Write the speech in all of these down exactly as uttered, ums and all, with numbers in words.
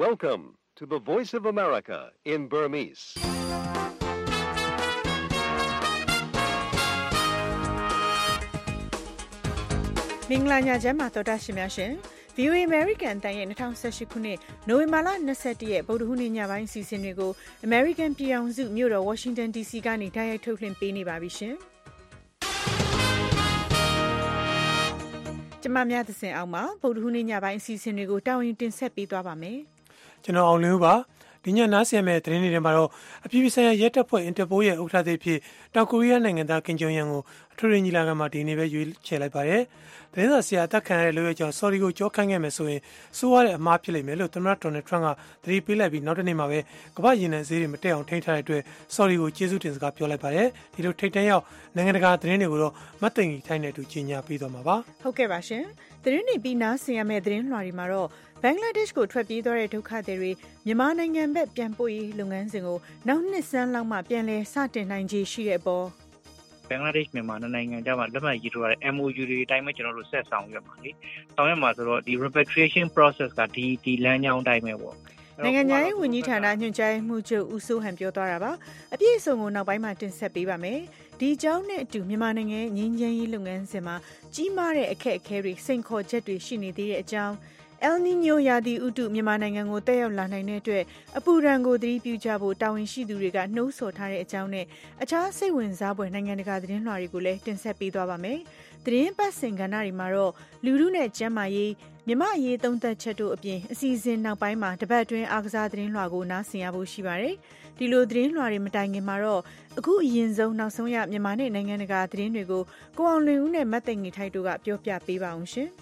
Welcome to the Voice of America in Burmese. ။မင်္ဂလာညချမ်းပါတော်တာရှင်များရှင်။ ဗွီအိုအေ American တန်ရဲ့၂၀၁၈ခုနှစ်နိုဝင်ဘာလ၂၁ရက်ဗုဒ္ဓဟူးနေ့ညပိုင်းအစီအစဉ်တွေကို American ပြည်ထောင်စုမြို့တော် Washington ဒီ စီ ကနေတိုက်ရိုက်ထုတ်လွှင့်ပေးနေပါပြီရှင်။ကျွန်မများသစင်အောင်မှာဗုဒ္ဓဟူးနေ့ညပိုင်းအစီအစဉ်တွေကိုတာဝန်တင်ဆက်ပေးသွားပါမယ်။ကျွန်တော်အောင်လင်းဦးပါ။ဒီညနားဆင်မဲ့သတင်းတွေထဲမှာတော့အပြည်ပြည်ဆိုင်ရာရဲတပ်ဖွဲ့ Interpol ရဲ့ဥက္ကဋ္ဌသစ်ဖြစ်တောင်ကိုရီးယားနိုင်ငံသားကင်ဂျုံယန်ကိုအထွေထွေညီလာခံမှာဒီနေ့ပဲရွေးချယ်လိုက်ပါတယ်။သတင်းစာဆရာအသက်ခံရတဲ့လူရဲ့ကြောင့် sorry ကိုကြောခိုင်းခဲ့မယ်ဆိုရင်စိုးရတဲ့အမှားဖြစ်လိမ့်မယ်လို့သမ္မတဒေါ်နယ်ထရန့်ကသတိပေးလိုက်ပြီးနောက်တစ်နေ့မှာပဲကမ္ဘာ့ရေနံဈေးတွေမတက်အောင်ထိန်းထားတဲ့အတွက် sorry ကိုကျေးဇူးတင်စကားပြောလိုက်ပါတယ်။ဒီလိုထိတ်တန့်ရောက်နိုင်ငံတကာသတင်းတွေကိုတော့မတ်သိင်ကြီးထိုင်းတဲ့အတူကြီးညာပေးသွားမှာပါ။ဟုတ်ကဲ့ပါရှင်။သတင်းတွေပြီးနားဆင်ရမယ့်သတင်းလွှာတွေမှာတော့ဘင်္ဂလားဒေ့ရှ်ကိုထွက်ပြေးသွားတဲ့ဒုက္ခသည်တွေမြန်မာနိုင်ငံဘက်ပြန်ပို့ရေးလုပ်ငန်းစဉ်ကိုနောက်နှစ်စန်းလောက်မှပြန်လည်စတင်နိုင်ခြေရှိတဲ့အပေါ်ဘင်္ဂလားဒေ့ရှ်မြန်မာနိုင်ငံကြားမှာလက်မှတ်ရေးထိုးရတဲ့ M O U တွေအတိုင်းပဲကျွန်တော်တို့ဆက်ဆောင်ရွက်ပါလေ။ဆောင်ရွက်မှာဆိုတော့ဒီ repatriation process ကဒီဒီလမ်းကြောင်းတိုင်းပဲပေါ့။နိုင်ငံခြားရေးဝန်ကြီးဌာနညွှန်ကြားရေးမှူးချုပ်ဦးစိုးဟန်ပြောသွားတာပါ။အပြည့်အစုံကိုနောက်ပိုင်းမှာတင်ဆက်ပေးပါမယ်။ဒီအကြောင်းနဲ့အတူမြန်မာနိုင်ငံငြိမ်းချမ်းရေးလုပ်ငန်းစဉ်မှာကြီးမားတဲ့အခက်အခဲတွေစိန်ခေါ်ချက်တွေရှိနေသေးတဲ့အကြောင်းEl Niño ရာသီဥတုမြန်မာနိုင်ငံကိုတက်ရောက်လာနိုင်တဲ့အတွက်အပူဒဏ်ကိုသတိပြုကြဖို့တာဝန်ရှိသူတွေကနှိုးဆော်ထားတဲ့အကြောင်းနဲ့အခြားစိတ်ဝင်စားဖွယ်နိုင်ငံတကာသတင်းလွှာတွေကိုလည်းတင်ဆက်ပေးသွားပါမယ်။သတင်းပတ်စင်ကဏ္ဍတွေမှာတော့လူထုနဲ့ကျန်းမာရေးမြမအရေးသုံးသက်ချက်တို့အပြင်အစီအစဉ်နောက်ပိုင်းမှာတပတ်အတွင်းအားကစားသတင်းလွှာကိုနားဆင်ရဖို့ရှိပါတယ်။ဒီလိုသတင်းလွှာတွေမတိုင်ခင်မှာတော့အခုအရင်ဆုံးနောက်ဆုံးရမြန်မာနဲ့နိုင်ငံတကာသတင်းတွေကိုကိုအောင်လွင်ဦးနဲ့မတ်သိင်္ဂီထိုက်တို့ကပြောပြပေးပါအောင်ရှင်။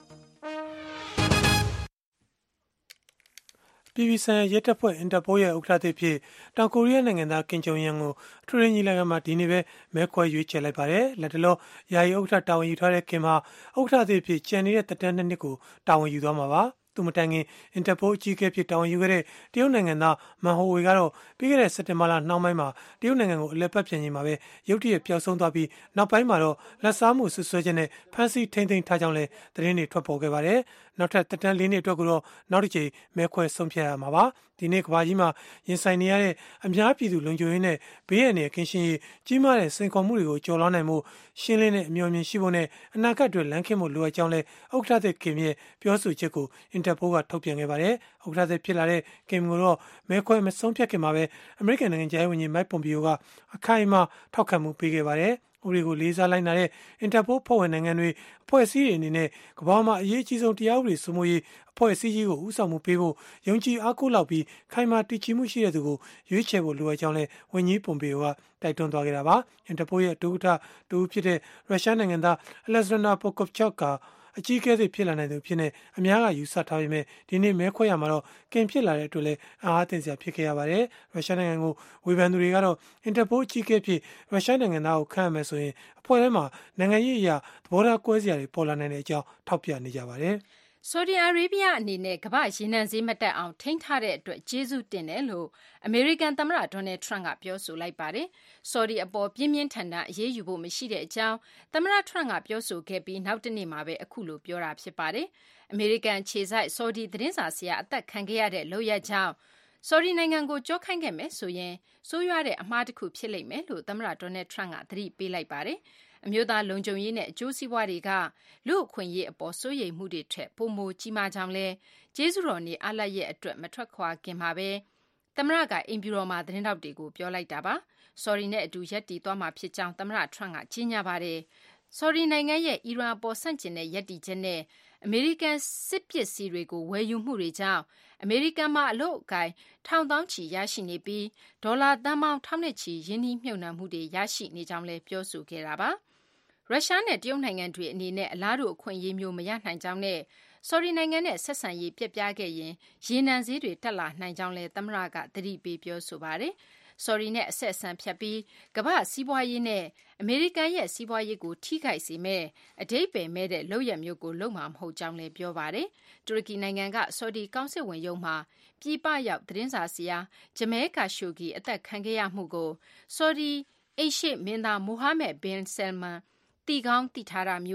ပြည်ပြည်ဆိုင်ရာရဲတပ်ဖွဲ့ Interpol ရဲ့ဥက္ကဋ္ဌသစ်ဖြစ်တောင်ကိုရီးယားနိုင်ငံသားကင်ဂျုံယန်ကိုအထွေထွေညီလာခံမှာဒီနေ့ပဲမဲခွဲရွေးချယ်လိုက်ပါတယ်။လက်တလောယာယီဥက္ကဋ္ဌတာဝန်ယူထားတဲ့ကင်မှာဥက္ကဋ္ဌသစ်ဖြစ်ကျန်နေတဲ့သက်တမ်းနှစ်နှစ်ကိုတာဝန်ယူသွားမှာပါ။သူမတိုင်ခင် Interpol အကြီးအကဲဖြစ်တာဝန်ယူခဲ့တဲ့တရုတ်နိုင်ငံသားမန်ဟိုဝေကတော့ပြီးခဲ့တဲ့စက်တင်ဘာလနှောင်းပိုင်းမှာတရုတ်နိုင်ငံကိုအလဲပတ်ပြန်ချိန်မှာပဲရုတ်တရက်ပျောက်ဆုံးသွားပြီးနောက်ပိုင်းမှာတော့လက်စားမှုဆွဆွဲချက်နဲ့ဖမ်းဆီးထိန်းသိမ်းထားကြောင်းလည်းသတင်းတွေထွက်ပေါ်ခဲ့ပါတယ်။နောက်ထပ်သက်တမ်းလေးနှစ်အတွက်ကိုတော့နောက်တစ်ချိန်မဲခွဲဆုံးဖြတ်ရမှာပါ။ဒီနေ့ကမ္ဘာကြီးမှာရင်ဆိုင်နေရတဲ့အများပြည်သူလုံခြုံရေးနဲ့ဘေးအန္တရာယ်ကင်းရှင်းရေးကြီးမားတဲ့စိန်ခေါ်မှုတွေကိုကျော်လွှားနိုင်မှုရှင်းလင်းတဲ့အမျှော်အမြင်ရှိဖို့နဲ့အနာဂတ်အတွက်လမ်းခင်းဖို့လိုအပ်ကြောင်းလည်းဥက္ကဋ္ဌသစ်ကင်ရဲ့ပြောဆိုချက်ကို Interpol ကထုတ်ပြန်ခဲ့ပါတယ်။ဥက္ကဋ္ဌသစ်ဖြစ်လာတဲ့ကင်ကိုတော့မဲခွဲမဆုံးဖြတ်ခင်မှာပဲအမေရိကန်နိုင်ငံခြားရေးဝန်ကြီးမိုက်ပွန်ပီယိုကအခိုင်အမာထောက်ခံမှုပေးခဲ့ပါတယ်။ဥပဒေကိုလေးစားလိုက်နာတဲ့ Interpol ဖွဲ့ဝင်နိုင်ငံတွေအဖွဲ့အစည်းတွေအနေနဲ့ကမ္ဘာမှာအရေးကြီးဆုံးတရားဥပဒေစိုးမိုးရေးအဖွဲ့အစည်းကြီးကိုဦးဆောင်မှုပေးဖို့ယုံကြည်အားကိုးလောက်ပြီးခိုင်မာတည်ကြည်မှုရှိတဲ့သူကိုရွေးချယ်ဖို့လိုအပ်ကြောင်းလည်းဝန်ကြီးပွန်ပီယိုကတိုက်တွန်းသွားခဲ့တာပါ။ Interpol ရဲ့ဒုဥက္ကဋ္ဌတူဖြစ်တဲ့ရုရှားနိုင်ငံသား Alexander Pokovchuk ကအကြီးအကဲဖြစ်လာနိုင်သူဖြစ်နေအများကယူဆထားပေမဲ့ဒီနေ့မဲခွဲရမှာတော့ကင်ဖြစ်လာတဲ့အတွက်လည်းအားအသင့်စရာဖြစ်ခဲ့ရပါတယ်။ရုရှားနိုင်ငံကိုဝေဖန်သူတွေကတော့ Interpol အကြီးအကဲဖြစ်ရုရှားနိုင်ငံသားကိုခန့်ရမယ်ဆိုရင်အဖွဲ့ထဲမှာနိုင်ငံရေးအရာသဘောထားကွဲစရာတွေပေါ်လာနိုင်တဲ့အကြောင်းထောက်ပြနေကြပါတယ်။ဆော်ဒီအာရေဗျအနေနဲ့ကမ္ဘာ့ရေနံဈေးမတက်အောင်ထိန်းထားတဲ့အတွက်ကျေးဇူးတင်တယ်လို့အမေရိကန်သမ္မတဒေါ်နယ်ထရန့်ကပြောဆိုလိုက်ပါတယ်။ဆော်ဒီအပေါ်ပြင်းပြင်းထန်ထန်အရေးယူဖို့မရှိတဲ့အကြောင်းသမ္မတထရန့်ကပြောဆိုခဲ့ပြီးနောက်တနေ့မှာပဲအခုလိုပြောတာဖြစ်ပါတယ်။အမေရိကန်ခြေစိုက်ဆော်ဒီသတင်းစာဆရာအသက်ခံခဲ့ရတဲ့လုပ်ရက်ကြောင့်ဆော်ဒီနိုင်ငံကိုကြောခိုင်းခဲ့မယ်ဆိုရင်ဆိုးရွားတဲ့အမှားတစ်ခုဖြစ်လိမ့်မယ်လို့သမ္မတဒေါ်နယ်ထရန့်ကသတိပေးလိုက်ပါတယ်။အမျိုးသားလုံခြုံရေးနဲ့အကျိုးစီးပွားတွေကလူ့အခွင့်အရေးအပေါ်စိုးရိမ်မှုတွေထက်ပိုမိုကြီးမားကြောင်းလဲကျေးဇူးတော်နေအားလပ်ရဲ့အတွက်မထွက်ခွာခင်မှာပဲသမ္မတကအိမ်ဖြူတော်မှာသတင်းတောက်တွေကိုပြောလိုက်တာပါ။ဆော်ဒီနဲ့အတူရပ်တည်သွားမှာဖြစ်ကြောင်းသမ္မတထရန့်ကကြေညာပါတယ်။ဆော်ဒီနိုင်ငံရဲ့အီရန်အပေါ်ဆန့်ကျင်တဲ့ရပ်တည်ချက်နဲ့အမေရိကန်စစ်ပစ္စည်းတွေကိုဝယ်ယူမှုတွေကြောင့်အမေရိကန်မှာအလို့အကိုင်ထောင်သောင်းချီရရှိနေပြီးဒေါ်လာသန်းပေါင်းထောင်နဲ့ချီရင်းနှီးမြှုပ်နှံမှုတွေရရှိနေကြောင်းလဲပြောဆိုခဲ့တာပါ။ရုရှားနဲ့တရုတ်နိုင်ငံတွေအနေနဲ့အလားတူအခွင့်အရေးမျိုးမရနိုင်ကြောင်းနဲ့ဆော်ဒီနိုင်ငံနဲ့ဆက်ဆံရေးပြက်ပြားခဲ့ရင်ရေနံဈေးတွေတက်လာနိုင်ကြောင်းလဲသမ္မတကသတိပေးပြောဆိုပါတယ်။ဆော်ဒီနဲ့အဆက်အဆံဖြတ်ပြီးကမ္ဘာစီးပွားရေးနဲ့အမေရိကန်ရဲ့စီးပွားရေးကိုထိခိုက်စေမဲ့အဓိပ္ပာယ်မဲ့တဲ့လုပ်ရမျိုးကိုလုပ်မှာမဟုတ်ကြောင်းလဲပြောပါတယ်။တူရကီနိုင်ငံကဆော်ဒီကောင်စစ်ဝင်ရုံးမှာပြည်ပရောက်သတင်းစာဆရာဂျမဲကာရှိုဂီအသက်ခံခဲ့ရမှုကိုဆော်ဒီအိမ်ရှေ့မင်းသားမိုဟာမက်ဘင်ဆယ်မန်တီကောင်းတီထားတာမျိုး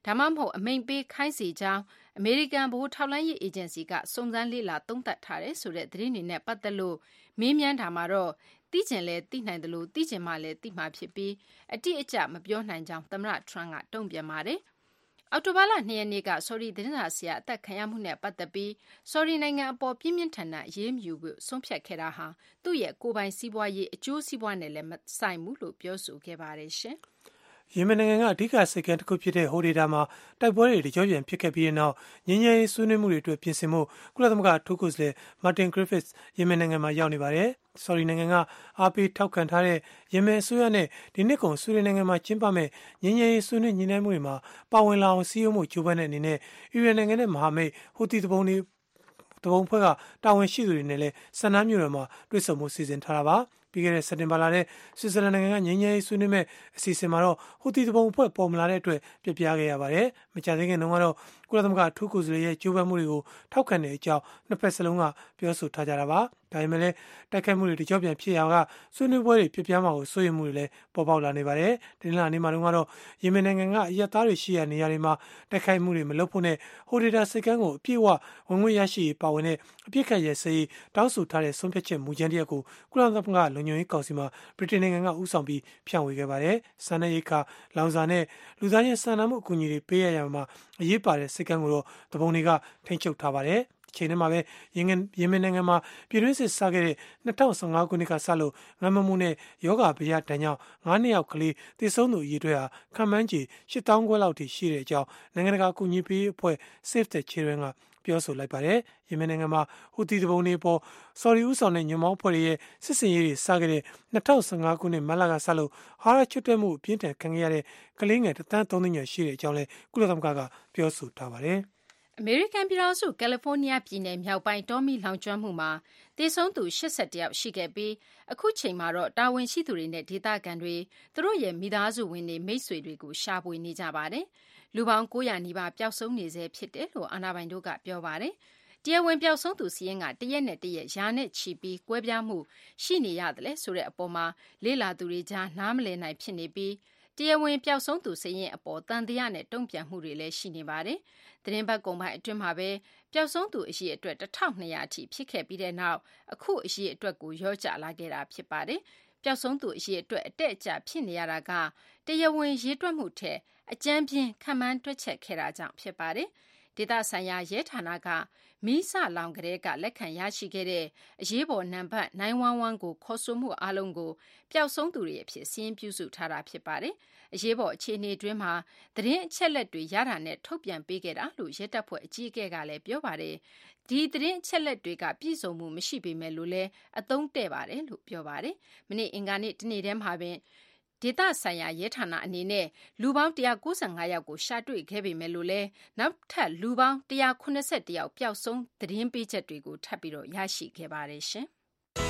ဒါမှမဟုတ်အမိန့်ပေးခိုင်းစေကြောင်းအမေရိကန်ဗဟိုထောက်လှမ်းရေးအေဂျင်စီကစုံစမ်းလေ့လာသုံးသပ်ထားတယ်ဆိုတဲ့သတင်းတွေနဲ့ပတ်သက်လို့မေးမြန်းတာမှာတော့သိကျင်လဲသိနိုင်တယ်လို့သိကျင်မှလည်းသိမှာဖြစ်ပြီးအတိအကျမပြောနိုင်ကြောင်းသမ္မတထရန့်ကတုံ့ပြန်ပါတယ်။အောက်တိုဘာလနှစ်ရက်နေ့ကဆော်ဒီသတင်းစာဆရာအသက်ခံရမှုနဲ့ပတ်သက်ပြီးဆော်ဒီနိုင်ငံအပေါ်ပြင်းပြင်းထန်ထန်အရေးယူဖို့ဆုံးဖြတ်ခဲ့တာဟာသူ့ရဲ့ကိုယ်ပိုင်စီးပွားရေးအကျိုးစီးပွားနဲ့လည်းမဆိုင်ဘူးလို့ပြောဆိုခဲ့ပါတယ်ရှင်။ယီမင်နိုင်ငံကအဓိကစိတ်ကမ်းတစ်ခုဖြစ်တဲ့ဟိုဒေတာမှာတိုက်ပွဲတွေတကြောပြန်ဖြစ်ခဲ့ပြီးတဲ့နောက်ငြိမ်းချမ်းရေးဆွေးနွေးမှုတွေအတွက်ပြင်ဆင်မှုကုလသမဂ္ဂထိုးကိုယ်စားလှယ်မာတင်ဂရစ်ဖစ်ယီမင်နိုင်ငံမှာရောက်နေပါတယ်။ဆော်ဒီနိုင်ငံကအားပေးထောက်ခံထားတဲ့ယီမင်အစိုးရနဲ့ဒီနှစ်ကုန်ဆွေးနွေးနိုင်ငံမှာကျင်းပမဲ့ငြိမ်းချမ်းရေးဆွေးနွေးညှိနှိုင်းမှုတွေမှာပါဝင်လာအောင်စည်းရုံးမှုကြိုးပမ်းတဲ့အနေနဲ့အီရန်နိုင်ငံနဲ့မဟာမိတ်ဟူသီတဘုံတွေတဘုံဖွဲ့ကတာဝန်ရှိသူတွေနဲ့လည်းဆန္ဒမျိုးတွေမှာတွေ့ဆုံမှုစီစဉ်ထားတာပါပြီးခဲ့တဲ့စက်တင်ဘာလထဲဆွစ်ဇာလန်နိုင်ငံကငြိမ်းချမ်းရေးဆွေးနွေးမဲ့အစီအစဉ်မှာတော့ဟူသီတဘုံအဖွဲ့ပေါ်မလာတဲ့အတွက်ပြပြခဲ့ရပါတယ်။မကြာသေးခင်တုန်းကတော့ကုလသမဂ္ဂထူးကိုယ်စားလှယ်ရဲ့ကြိုးပမ်းမှုတွေကိုထောက်ခံတဲ့အကြောင်းနှစ်ဖက်စလုံးကပြောဆိုထားကြတာပါ။ဒါပေမဲ့လည်းတိုက်ခိုက်မှုတွေတကြောပြန်ဖြစ်ရကဆွေးနွေးပွဲတွေပြပြမှာကိုစိုးရိမ်မှုတွေလည်းပေါ်ပေါက်လာနေပါတယ်။ဒီလနေ့မှာတော့ယီမင်နိုင်ငံကအရက်သားတွေရှိရာနေရာတွေမှာတိုက်ခိုက်မှုတွေမလုပ်ဖို့နဲ့ဟိုဒေတာစိတ်ကမ်းကိုအပြည့်အဝဝင်ငွေရရှိပါဝင်တဲ့အပြစ်ခတ်ရဲစေးတောင်းဆိုထားတဲ့ဆုံးဖြတ်ချက်မူကြမ်းတရက်ကိုကုလသမဂ္ဂလုံခြုံရေးကောင်စီမှာဗြိတိန်နိုင်ငံကဦးဆောင်ပြီးဖြန့်ဝေခဲ့ပါတယ်။စာနယ်ရိတ်ခါလောင်စာနဲ့လူသားချင်းစာနာမှုအကူအညီတွေပေးရရမှာအရေးပါတဲ့စိတ်ကမ်းကိုတော့တပုံတွေကထိန်းချုပ်ထားပါတယ်။အချိန်ထဲမှာပဲယီမင်နိုင်ငံမှာပြည်တွင်းစစ်စခဲ့တဲ့၂၀၁၅ခုနှစ်ကစလို့ငတ်မမှုနဲ့ယောဂဗျာဒဏ်ကြောင့်ငါးနှစ်ယောက်ကလေးသေဆုံးသူအရေအတွက်ဟာခန့်မှန်းခြေရှစ်သောင်းခွဲလောက်ထိရှိတဲ့အကြောင်းနိုင်ငံတကာအကူအညီပေးအဖွဲ့ Save the Children ကပြောဆိုလိုက်ပါတယ်။ယီမင်နိုင်ငံမှာဟူသီတဘုံတွေပေါ်ဆော်ဒီဦးဆောင်တဲ့ညွန့်ပေါင်းဖွဲ့ရဲ့စစ်စင်ရေးတွေစခဲ့တဲ့၂၀၁၅ခုနှစ်မတ်လကစလို့ဟာရချွတ်တက်မှုအပြင်းထန်ခံခဲ့ရတဲ့ကလေးငယ်တစ်သန်းသုံးသိန်းကျော်ရှိတဲ့အကြောင်းလည်းကုလသမဂ္ဂကပြောဆိုထားပါတယ်။အမေရိကန်ပြည်ထောင်စုကယ်လီဖိုးနီးယားပြည်နယ်မြောက်ပိုင်းတောမီလောင်ကျွမ်းမှုမှာသေဆုံးသူ၈၁ယောက်ရှိခဲ့ပြီးအခုချိန်မှာတော့တာဝန်ရှိသူတွေနဲ့ဒေသခံတွေသူတို့ရဲ့မိသားစုဝင်တွေမိတ်ဆွေတွေကိုရှာဖွေနေကြပါတယ်။လူပေါင်း၉၀၀နီးပါးပျောက်ဆုံးနေဆဲဖြစ်တယ်လို့အာဏာပိုင်တို့ကပြောပါတယ်။တရားဝင်ပျောက်ဆုံးသူစီးရင်ကတရက်နဲ့တရက်ရာနဲ့ချီပြီးကွဲပြားမှုရှိနေရတယ်လဲဆိုတဲ့အပေါ်မှာလေ့လာသူတွေကြားနားမလည်နိုင်ဖြစ်နေပြီးတရားဝင်ပျောက်ဆုံးသူစီးရင်အပေါ်တန်တရားနဲ့တုံ့ပြန်မှုတွေလည်းရှိနေပါတယ်။သတင်းပတ်ကုန်ပိုင်းအတွင်းမှာပဲပျောက်ဆုံးသူအရေအတွက်တစ်ထောင်နှစ်ရာအထိဖြစ်ခဲ့ပြီးတဲ့နောက်အခုအရေအတွက်ကိုရောကျလာခဲ့တာဖြစ်ပါတယ်။ပျောက်ဆုံးသူအရေအတွက်အတက်အကျဖြစ်နေရတာကတရားဝင်ရေးတွက်မှုထက်အကြမ်းပြင်းခံမှန်းတွက်ချက်ခဲ့တာကြောင့်ဖြစ်ပါတယ်။ဒေသဆိုင်ရာရဲဌာနကမီးစလောင်ကလေးကလက်ခံရရှိခဲ့တဲ့အရေးပေါ်နံပါတ်နင်းဝမ်းဝမ်းကိုခေါ်ဆိုမှုအလုံးကိုပျောက်ဆုံးသူတွေအဖြစ်စီးရင်ပြုစုထားတာဖြစ်ပါတယ်။အရေးပေါ်အခြေအနေတွင်းမှာသတင်းအချက်လက်တွေရတာနဲ့ထုတ်ပြန်ပေးခဲ့တာလို့ရဲတပ်ဖွဲ့အကြီးအကဲကလည်းပြောပါတယ်။ဒီသတင်းအချက်လက်တွေကပြည့်စုံမှုမရှိပေမဲ့လို့လည်းအသုံးတဲ့ပါတယ်လို့ပြောပါတယ်။မနေ့အင်္ဂါနေ့တနေ့တည်းမှာပင်ဒေသဆိုင်ရာရဲဌာနအနေနဲ့လူပေါင်း၁၉၅ယောက်ကိုရှာတွေ့ခဲ့ပေမဲ့လို့လည်းနောက်ထပ်လူပေါင်း၁၇၁ယောက်ပျောက်ဆုံးသတင်းပေးချက်တွေကိုထပ်ပြီးတော့ရရှိခဲ့ပါတယ်ရှင်။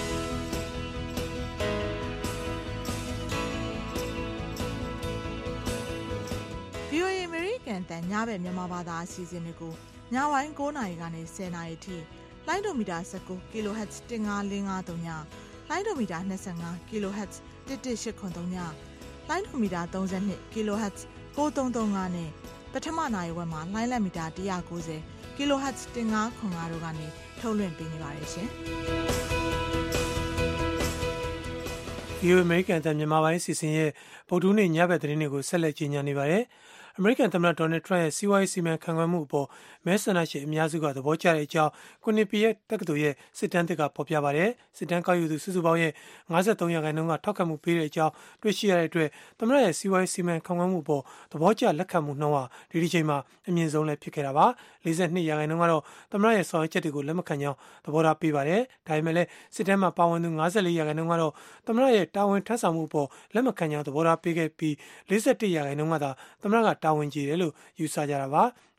ဗွီအိုအေ American တန်ညဘက်မြန်မာဘာသာအစီအစဉ်တွေကိုညပိုင်း၉နာရီကနေ၁၀နာရီထိလိုင်းဒိုမီတာ၁၉ kHz ၁၅၄၅၃ညလိုင်းဒိုမီတာ၂၅ kHz ၁၁၈၇၃ညလိုင်းဒိုမီတာ၃၂ kHz ၉၃၃၅နဲ့ပထမနာရီဝက်မှာလိုင်းလက်မီတာ၁၉၀ kHz ၁၅၇၅တို့ကနေထုတ်လွှင့်ပေးနေပါတယ်ရှင်။ဗွီအိုအေ American တန်မြန်မာပိုင်းအစီအစဉ်ရဲ့ဗုဒ္ဓဟူးနေ့ညဘက်သတင်းတွေကိုဆက်လက်ကြီးညာနေပါတယ်။အမေရိကန်သမ္မတဒေါ်နယ်ထရန့်ရဲ့စီးပွားရေးစီမံခန့်ခွဲမှုအပေါ်မဲဆန္ဒရှင်အများစုကသဘောကျတဲ့အကြောင်းကွန်နီပီရဲ့တက္ကသိုလ်ရဲ့စစ်တမ်းသစ်ကဖော်ပြပါတယ်။စစ်တမ်းကောက်ယူသူစုစုပေါင်းရဲ့၅၃ရာခိုင်နှုန်းကထောက်ခံမှုပေးတဲ့အကြောင်းတွေ့ရှိရတဲ့အတွက်သမ္မတရဲ့စီးပွားရေးစီမံခန့်ခွဲမှုအပေါ်သဘောကျလက်ခံမှုနှုန်းဟာဒီဒီချိန်မှာအမြင့်ဆုံးလည်းဖြစ်ခဲ့တာပါ။၄၂ရာခိုင်နှုန်းကတော့သမ္မတရဲ့ဆောင်ရွက်ချက်တွေကိုလက်မခံကြောင်းသဘောထားပေးပါတယ်။ဒါပေမဲ့လည်းစစ်တမ်းမှာပါဝင်သူ၅၄ရာခိုင်နှုန်းကတော့သမ္မတရဲ့တာဝန်ထမ်းဆောင်မှုအပေါ်လက်မခံကြောင်းသဘောထားပေးခဲ့ပြီး၄၁ရာခိုင်နှုန်းကသာသမ္မတကတာဝန်ကျေတယ်လို့ယူဆကြတာပါ။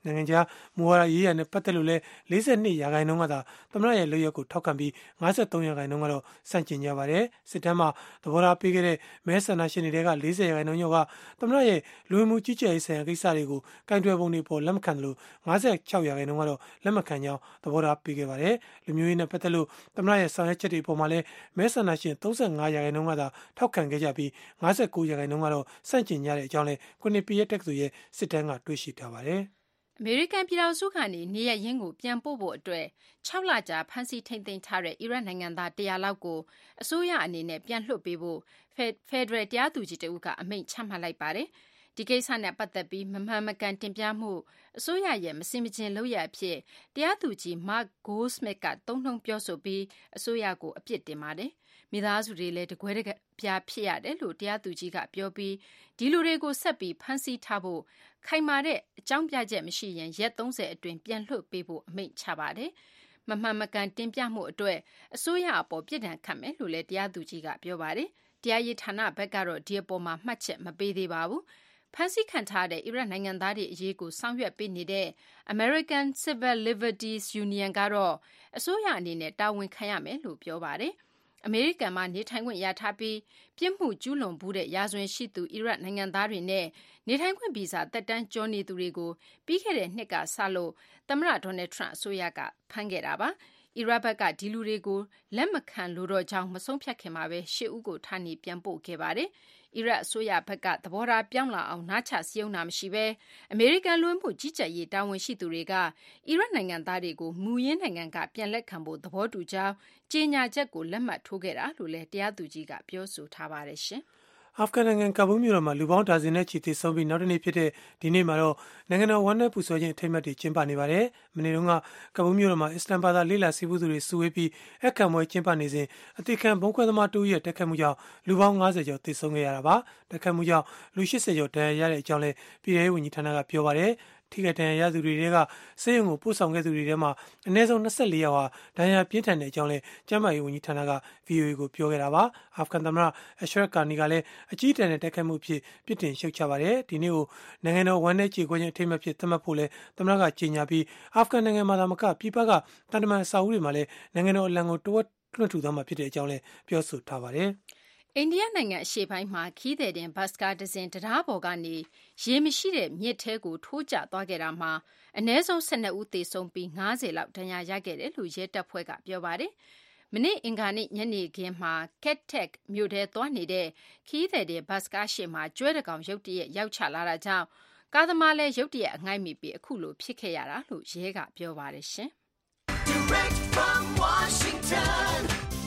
နိုင်ငံခြားမူဝါဒရေးရာနဲ့ပတ်သက်လို့လည်းလေးสิบtwoရာခိုင်နှုန်းကသာသမ္မတရဲ့လုပ်ရက်ကိုထောက်ခံပြီးfifty-threeရာခိုင်နှုန်းကတော့ဆန့်ကျင်ကြပါတယ်စစ်တမ်းမှာသဘောထားပေးခဲ့တဲ့မဲဆန္ဒရှင်တွေကfortyရာခိုင်နှုန်းကျော်ကသမ္မတရဲ့လူဝင်မှုကြီးကြပ်ရေးဆိုင်ရာကိစ္စတွေကိုကင်တွယ်ပုံတွေပေါ်လက်မခံတယ်လို့fifty-sixရာခိုင်နှုန်းကတော့လက်မခံကြောင်းသဘောထားပေးခဲ့ပါတယ်လူမျိုးရေးနဲ့ပတ်သက်လို့သမ္မတရဲ့ဆောင်ရွက်ချက်တွေပေါ်မှာလည်းမဲဆန္ဒရှင်thirty-fiveရာခိုင်နှုန်းကသာထောက်ခံခဲ့ကြပြီးfifty-nineရာခိုင်နှုန်းကတော့ဆန့်ကျင်ကြတဲ့အကြောင်းလည်းကွန်နီပီယက်တက္ကသိုလ်ရဲ့စစ်တမ်းကတွေ့ရှိထားပါတယ်အမေရိကန်ပြည်ထောင်စုကနေနေရပ်ရင်းကိုပြန်ပို့ဖို့အတွက်၆လကြာဖမ်းဆီးထိန်းသိမ်းထားတဲ့အီရတ်နိုင်ငံသားone hundredလောက်ကိုအစိုးရအနေနဲ့ပြန်လွှတ်ပေးဖို့ဖက်ဒရယ်တရားသူကြီးတဦးကအမိန့်ချမှတ်လိုက်ပါတယ်။ဒီကိစ္စနဲ့ပတ်သက်ပြီးမမှန်မကန်တင်ပြမှုအစိုးရရဲ့မစင်မကျင်လုပ်ရအဖြစ်တရားသူကြီး Mark Goldsmith ကသုံးနှုန်းပြောဆိုပြီးအစိုးရကိုအပြစ်တင်ပါတယ်။မိသားစုတွေလည်းတကွဲတပြားဖြစ်ရတယ်လို့တရားသူကြီးကပြောပြီးဒီလူတွေကိုဆက်ပြီးဖမ်းဆီးထားဖို့ခိုင်မာတဲ့အကြောင်းပြချက်မရှိရင်ရက်thirtyအတွင်းပြန်လွှတ်ပေးဖို့အမိန့်ချပါတယ်။မမှန်မကန်တင်ပြမှုအတွက်အစိုးရအပေါ်ပြစ်ဒဏ်ခတ်မယ်လို့လည်းတရားသူကြီးကပြောပါတယ်။တရားရေးဌာနဘက်ကတော့ဒီအပေါ်မှာမှတ်ချက်မပေးသေးပါဘူး။ဖမ်းဆီးခံထားတဲ့အီရတ်နိုင်ငံသားတွေအရေးကိုဆောင်ရွက်ပေးနေတဲ့ American Civil Liberties Union ကတော့အစိုးရအနေနဲ့တာဝန်ခံရမယ်လို့ပြောပါတယ်။အမေရိကန်မှာနေထိုင်ခွင့်ရထားပြီးပြစ်မှုကျူးလွန်မှုတဲ့ရာဇဝင်ရှိသူအီရတ်နိုင်ငံသားတွေနဲ့နေထိုင်ခွင့်ဗီဇာတက်တန်းကျော်နေသူတွေကိုပြီးခဲ့တဲ့နှစ်ကစလို့သမ္မတဒေါ်နယ်ထရန့်အစိုးရကဖမ်းခဲ့တာပါ။အီရတ်ဘက်ကဒီလူတွေကိုလက်မခံလို့တော့ကြောင်းမဆုံးဖြတ်ခင်မှာပဲရှစ်ဦးကိုဌာနေပြန်ပို့ခဲ့ပါတယ်။အီရတ်အစိုးရဘက်ကသဘောထားပြောင်းလာအောင်နားချစည်းရုံးတာမရှိဘဲအမေရိကန်လူဝင်မှုကြီးကြပ်ရေးတာဝန်ရှိသူတွေကအီရတ်နိုင်ငံသားတွေကိုမူရင်းနိုင်ငံကပြန်လက်ခံဖို့သဘောတူကြောင်းကြေညာချက်ကိုလက်မှတ်ထိုးခဲ့တာလို့လည်းတရားသူကြီးကပြောဆိုထားပါတယ်ရှင်။အာဖဂန်နိုင်ငံကာဘူးမြို့တော်မှာလူပေါင်းဒါဇင်နဲ့ချီသေဆုံးပြီးနောက်တစ်နေ့ဖြစ်တဲ့ဒီနေ့မှာတော့နိုင်ငံတော်ဝန်ထမ်းပူဇော်ခြင်းအထိမ်းအမှတ်တွေကျင်းပနေပါတယ်။မနေ့တုန်းကကာဘူးမြို့တော်မှာအစ္စလမ်ဘာသာလေ့လာစီးပူးသူတွေစုဝေးပြီးအခမ်းပွဲကျင်းပနေစဉ်အသေးခံဘုံခွဲသမားတူရဲ့တက်ခတ်မှုကြောင့်လူပေါင်းfiftyကျော်သေဆုံးခဲ့ရတာပါ။တက်ခတ်မှုကြောင့်လူeightyကျော်ဒဏ်ရာရတဲ့အကြောင်းလည်းပြည်ထောင်စုဝန်ကြီးဌာနကပြောပါတယ်။ထိခိုက်ဒဏ်ရာရသူတွေကဆေးရုံကိုပို့ဆောင်ခဲ့သူတွေထဲမှာအနည်းဆုံးtwenty-fourယောက်ဟာဒဏ်ရာပြင်းထန်တဲ့အကြောင်းလည်းကျန်းမာရေးဝန်ကြီးဌာနက ဗွီအိုအေကိုပြောခဲ့တာပါ။အာဖဂန်သမ္မတအရှရတ်ကာနီကလည်းအကြီးအကျယ်နဲ့တိုက်ခိုက်မှုဖြစ်ပြစ်တင်ရှုတ်ချပါတယ်။ဒီနေ့ကိုနိုင်ငံတော်ဝန်ထမ်းကြေကွဲခြင်းအထိမ်းအမှတ်ဖြစ်သတ်မှတ်ဖို့လည်းသမ္မတကကြေညာပြီးအာဖဂန်နိုင်ငံမှာသာမကပြည်ပကတန်တမန်အဆောက်အဦတွေမှာလည်းနိုင်ငံတော်အလံကိုတဝက်လွှင့်ထူသွားမှာဖြစ်တဲ့အကြောင်းလည်းပြောဆိုထားပါတယ်။အိန္ဒိယနိုင်ငံအရှေ့ပိုင်းမှာခီးသည်တင်ဘတ်စကားတစ်စင်းတရားပေါ်ကနေရေမရှိတဲ့မြစ်ထဲကိုထိုးကျသွားခဲ့တာမှာအနည်းဆုံးtwelveဦးသေဆုံးပြီးfiftyလောက်ဒဏ်ရာရခဲ့တယ်လို့ရဲတပ်ဖွဲ့ကပြောပါတယ်။မနေ့အင်္ဂါနေ့ညနေခင်းမှာ Caltech မြို့ထဲသွားနေတဲ့ခီးသည်တင်ဘတ်စကားရှေ့မှာကျွဲတကောင်ရုတ်တရက်ရောက်ချလာတာကြောင့်ကားသမားလည်းရုတ်တရက်အငိုက်မိပြီးအခုလိုဖြစ်ခဲ့ရတာလို့ရဲကပြောပါတယ်ရှင်။ Direct from Washington,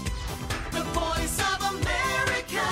the voice of America,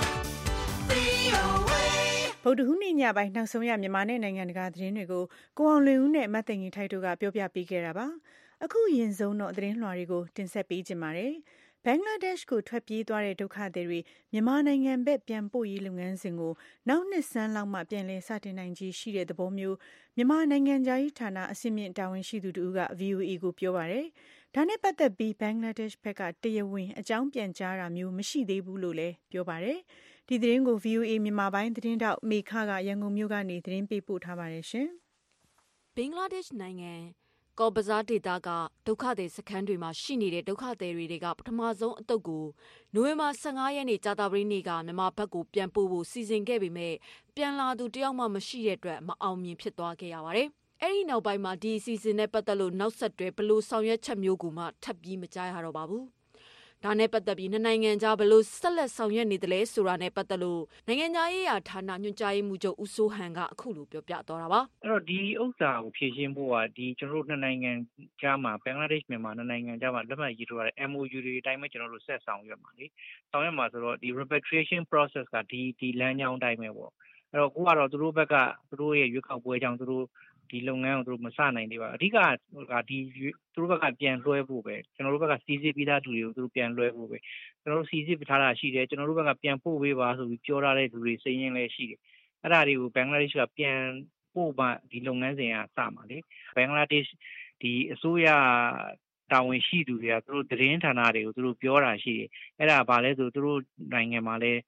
ဗုဒ္ဓဟူးနေ့ညပိုင်းနောက်ဆုံးရမြန်မာနဲ့နိုင်ငံတကာသတင်းတွေကိုကိုအောင်လွင်ဦးနဲ့မတ်သိင်ကြီးထိုက်တို့ကပြောပြပေးခဲ့တာပါအခုရင်ဆုံးတော့သတင်းလွှာတွေကိုတင်ဆက်ပေးကြပါမယ်ဘင်္ဂလားဒေ့ရှ်ကိုထွက်ပြေးသွားတဲ့ဒုက္ခသည်တွေမြန်မာနိုင်ငံဘက်ပြန်ပို့ရေးလုပ်ငန်းစဉ်ကိုနောက်နှစ်ဆန်းလောက်မှပြန်လည်စတင်နိုင်ခြေရှိတဲ့သဘောမျိုးမြန်မာနိုင်ငံသားရေးဌာနအစီအမံတာဝန်ရှိသူတို့က ဗွီအိုအေ ကိုပြောပါတယ်ဒါနဲ့ပတ်သက်ပြီးဘင်္ဂလားဒေ့ရှ်ဘက်ကတရားဝင်အကြောင်းပြန်ကြားတာမျိုးမရှိသေးဘူးလို့လည်းပြောပါတယ်ဒီသတင်းကို ဗွီအိုအေမြန်မာပိုင်းသတင်းတောက်မေခကရန်ကုန်မြို့ကနေသတင်းပေးပို့ထားပါတယ်ရှင်ဘင်္ဂလားဒေ့ရှ်နိုင်ငံကော်ဘဇာဒေသကဒုက္ခသည်စခန်းတွေမှာရှိနေတဲ့ဒုက္ခသည်တွေကပထမဆုံးအတုပ်ကိုနိုဝင်ဘာfifteenရက်နေ့ကြာသပတေးနေ့ကမြန်မာဘက်ကိုပြန်ပို့ဖို့စီစဉ်ခဲ့ပေမဲ့ပြန်လာသူတယောက်မှမရှိတဲ့အတွက်မအောင်မြင်ဖြစ်သွားခဲ့ရပါတယ်။အဲဒီနောက်ပိုင်းမှာဒီအစီအစဉ်နဲ့ပတ်သက်လို့နောက်ဆက်တွဲဘယ်လိုဆောင်ရွက်ချက်မျိုးကိုမှထပ်ပြီးမကြားရတော့ပါဘူး။ဒါနဲ့ပတ်သက်ပြီးနှစ်နိုင်ငံကြားဘယ်လိုဆက်လက်ဆောင်ရွက်နေသလဲဆိုတာနဲ့ပတ်သက်လို့နိုင်ငံသားရေးရာဌာနညွှန်ကြားရေးမှူးချုပ်ဦးစိုးဟန်ကအခုလိုပြောပြသွားတာပါအဲ့တော့ဒီဥစ္စာကိုဖြည့်ရှင်းဖို့ကဒီကျွန်တော်တို့နှစ်နိုင်ငံကြားမှာဘင်္ဂလားဒေ့ရှ်မြန်မာနှစ်နိုင်ငံကြားမှာလက်မှတ်ရေးထိုးရတဲ့ M O U တွေအတိုင်းပဲကျွန်တော်တို့ဆက်ဆောင်ရွက်မှာလေဆောင်ရွက်မှာဆိုတော့ဒီ repatriation process ကဒီဒီလမ်းကြောင်းအတိုင်းပဲပေါ့အဲ့တော့ကိုကတော့သူတို့ဘက်ကသူတို့ရဲ့ရွေးကောက်ပွဲကြောင့်သူတို့ဒီလုပ်ငန်းကိုသူတို့မစနိုင်သေးပါဘူးအဓိကကဒီသူတို့ဘက်ကပြန်လွှဲဖို့ပဲကျွန်တော်တို့ဘက်ကစီစစ်ပြီးသားလူတွေကိုသူတို့ပြန်လွှဲဖို့ပဲကျွန်တော်တို့စီစစ်ထားတာရှိတယ်ကျွန်တော်တို့ဘက်ကပြန်ပို့ပေးပါဆိုပြီးပြောထားတဲ့လူတွေစိတ်ရင်းလည်းရှိတယ်အဲ့ဒါတွေကိုဘင်္ဂလားဒေ့ရှ်ကပြန်ပို့မှဒီလုပ်ငန်းစဉ်ကစမှာလေဘင်္ဂလားဒေ့ရှ်ဒီအစိုးရတာဝန်ရှိသူတွေကသူတို့သတင်းဌာနတွေကိုသူတို့ပြောတာရှိတယ်အဲ့ဒါဘာလဲဆိုသူတို့နိုင်ငံမှာလည်း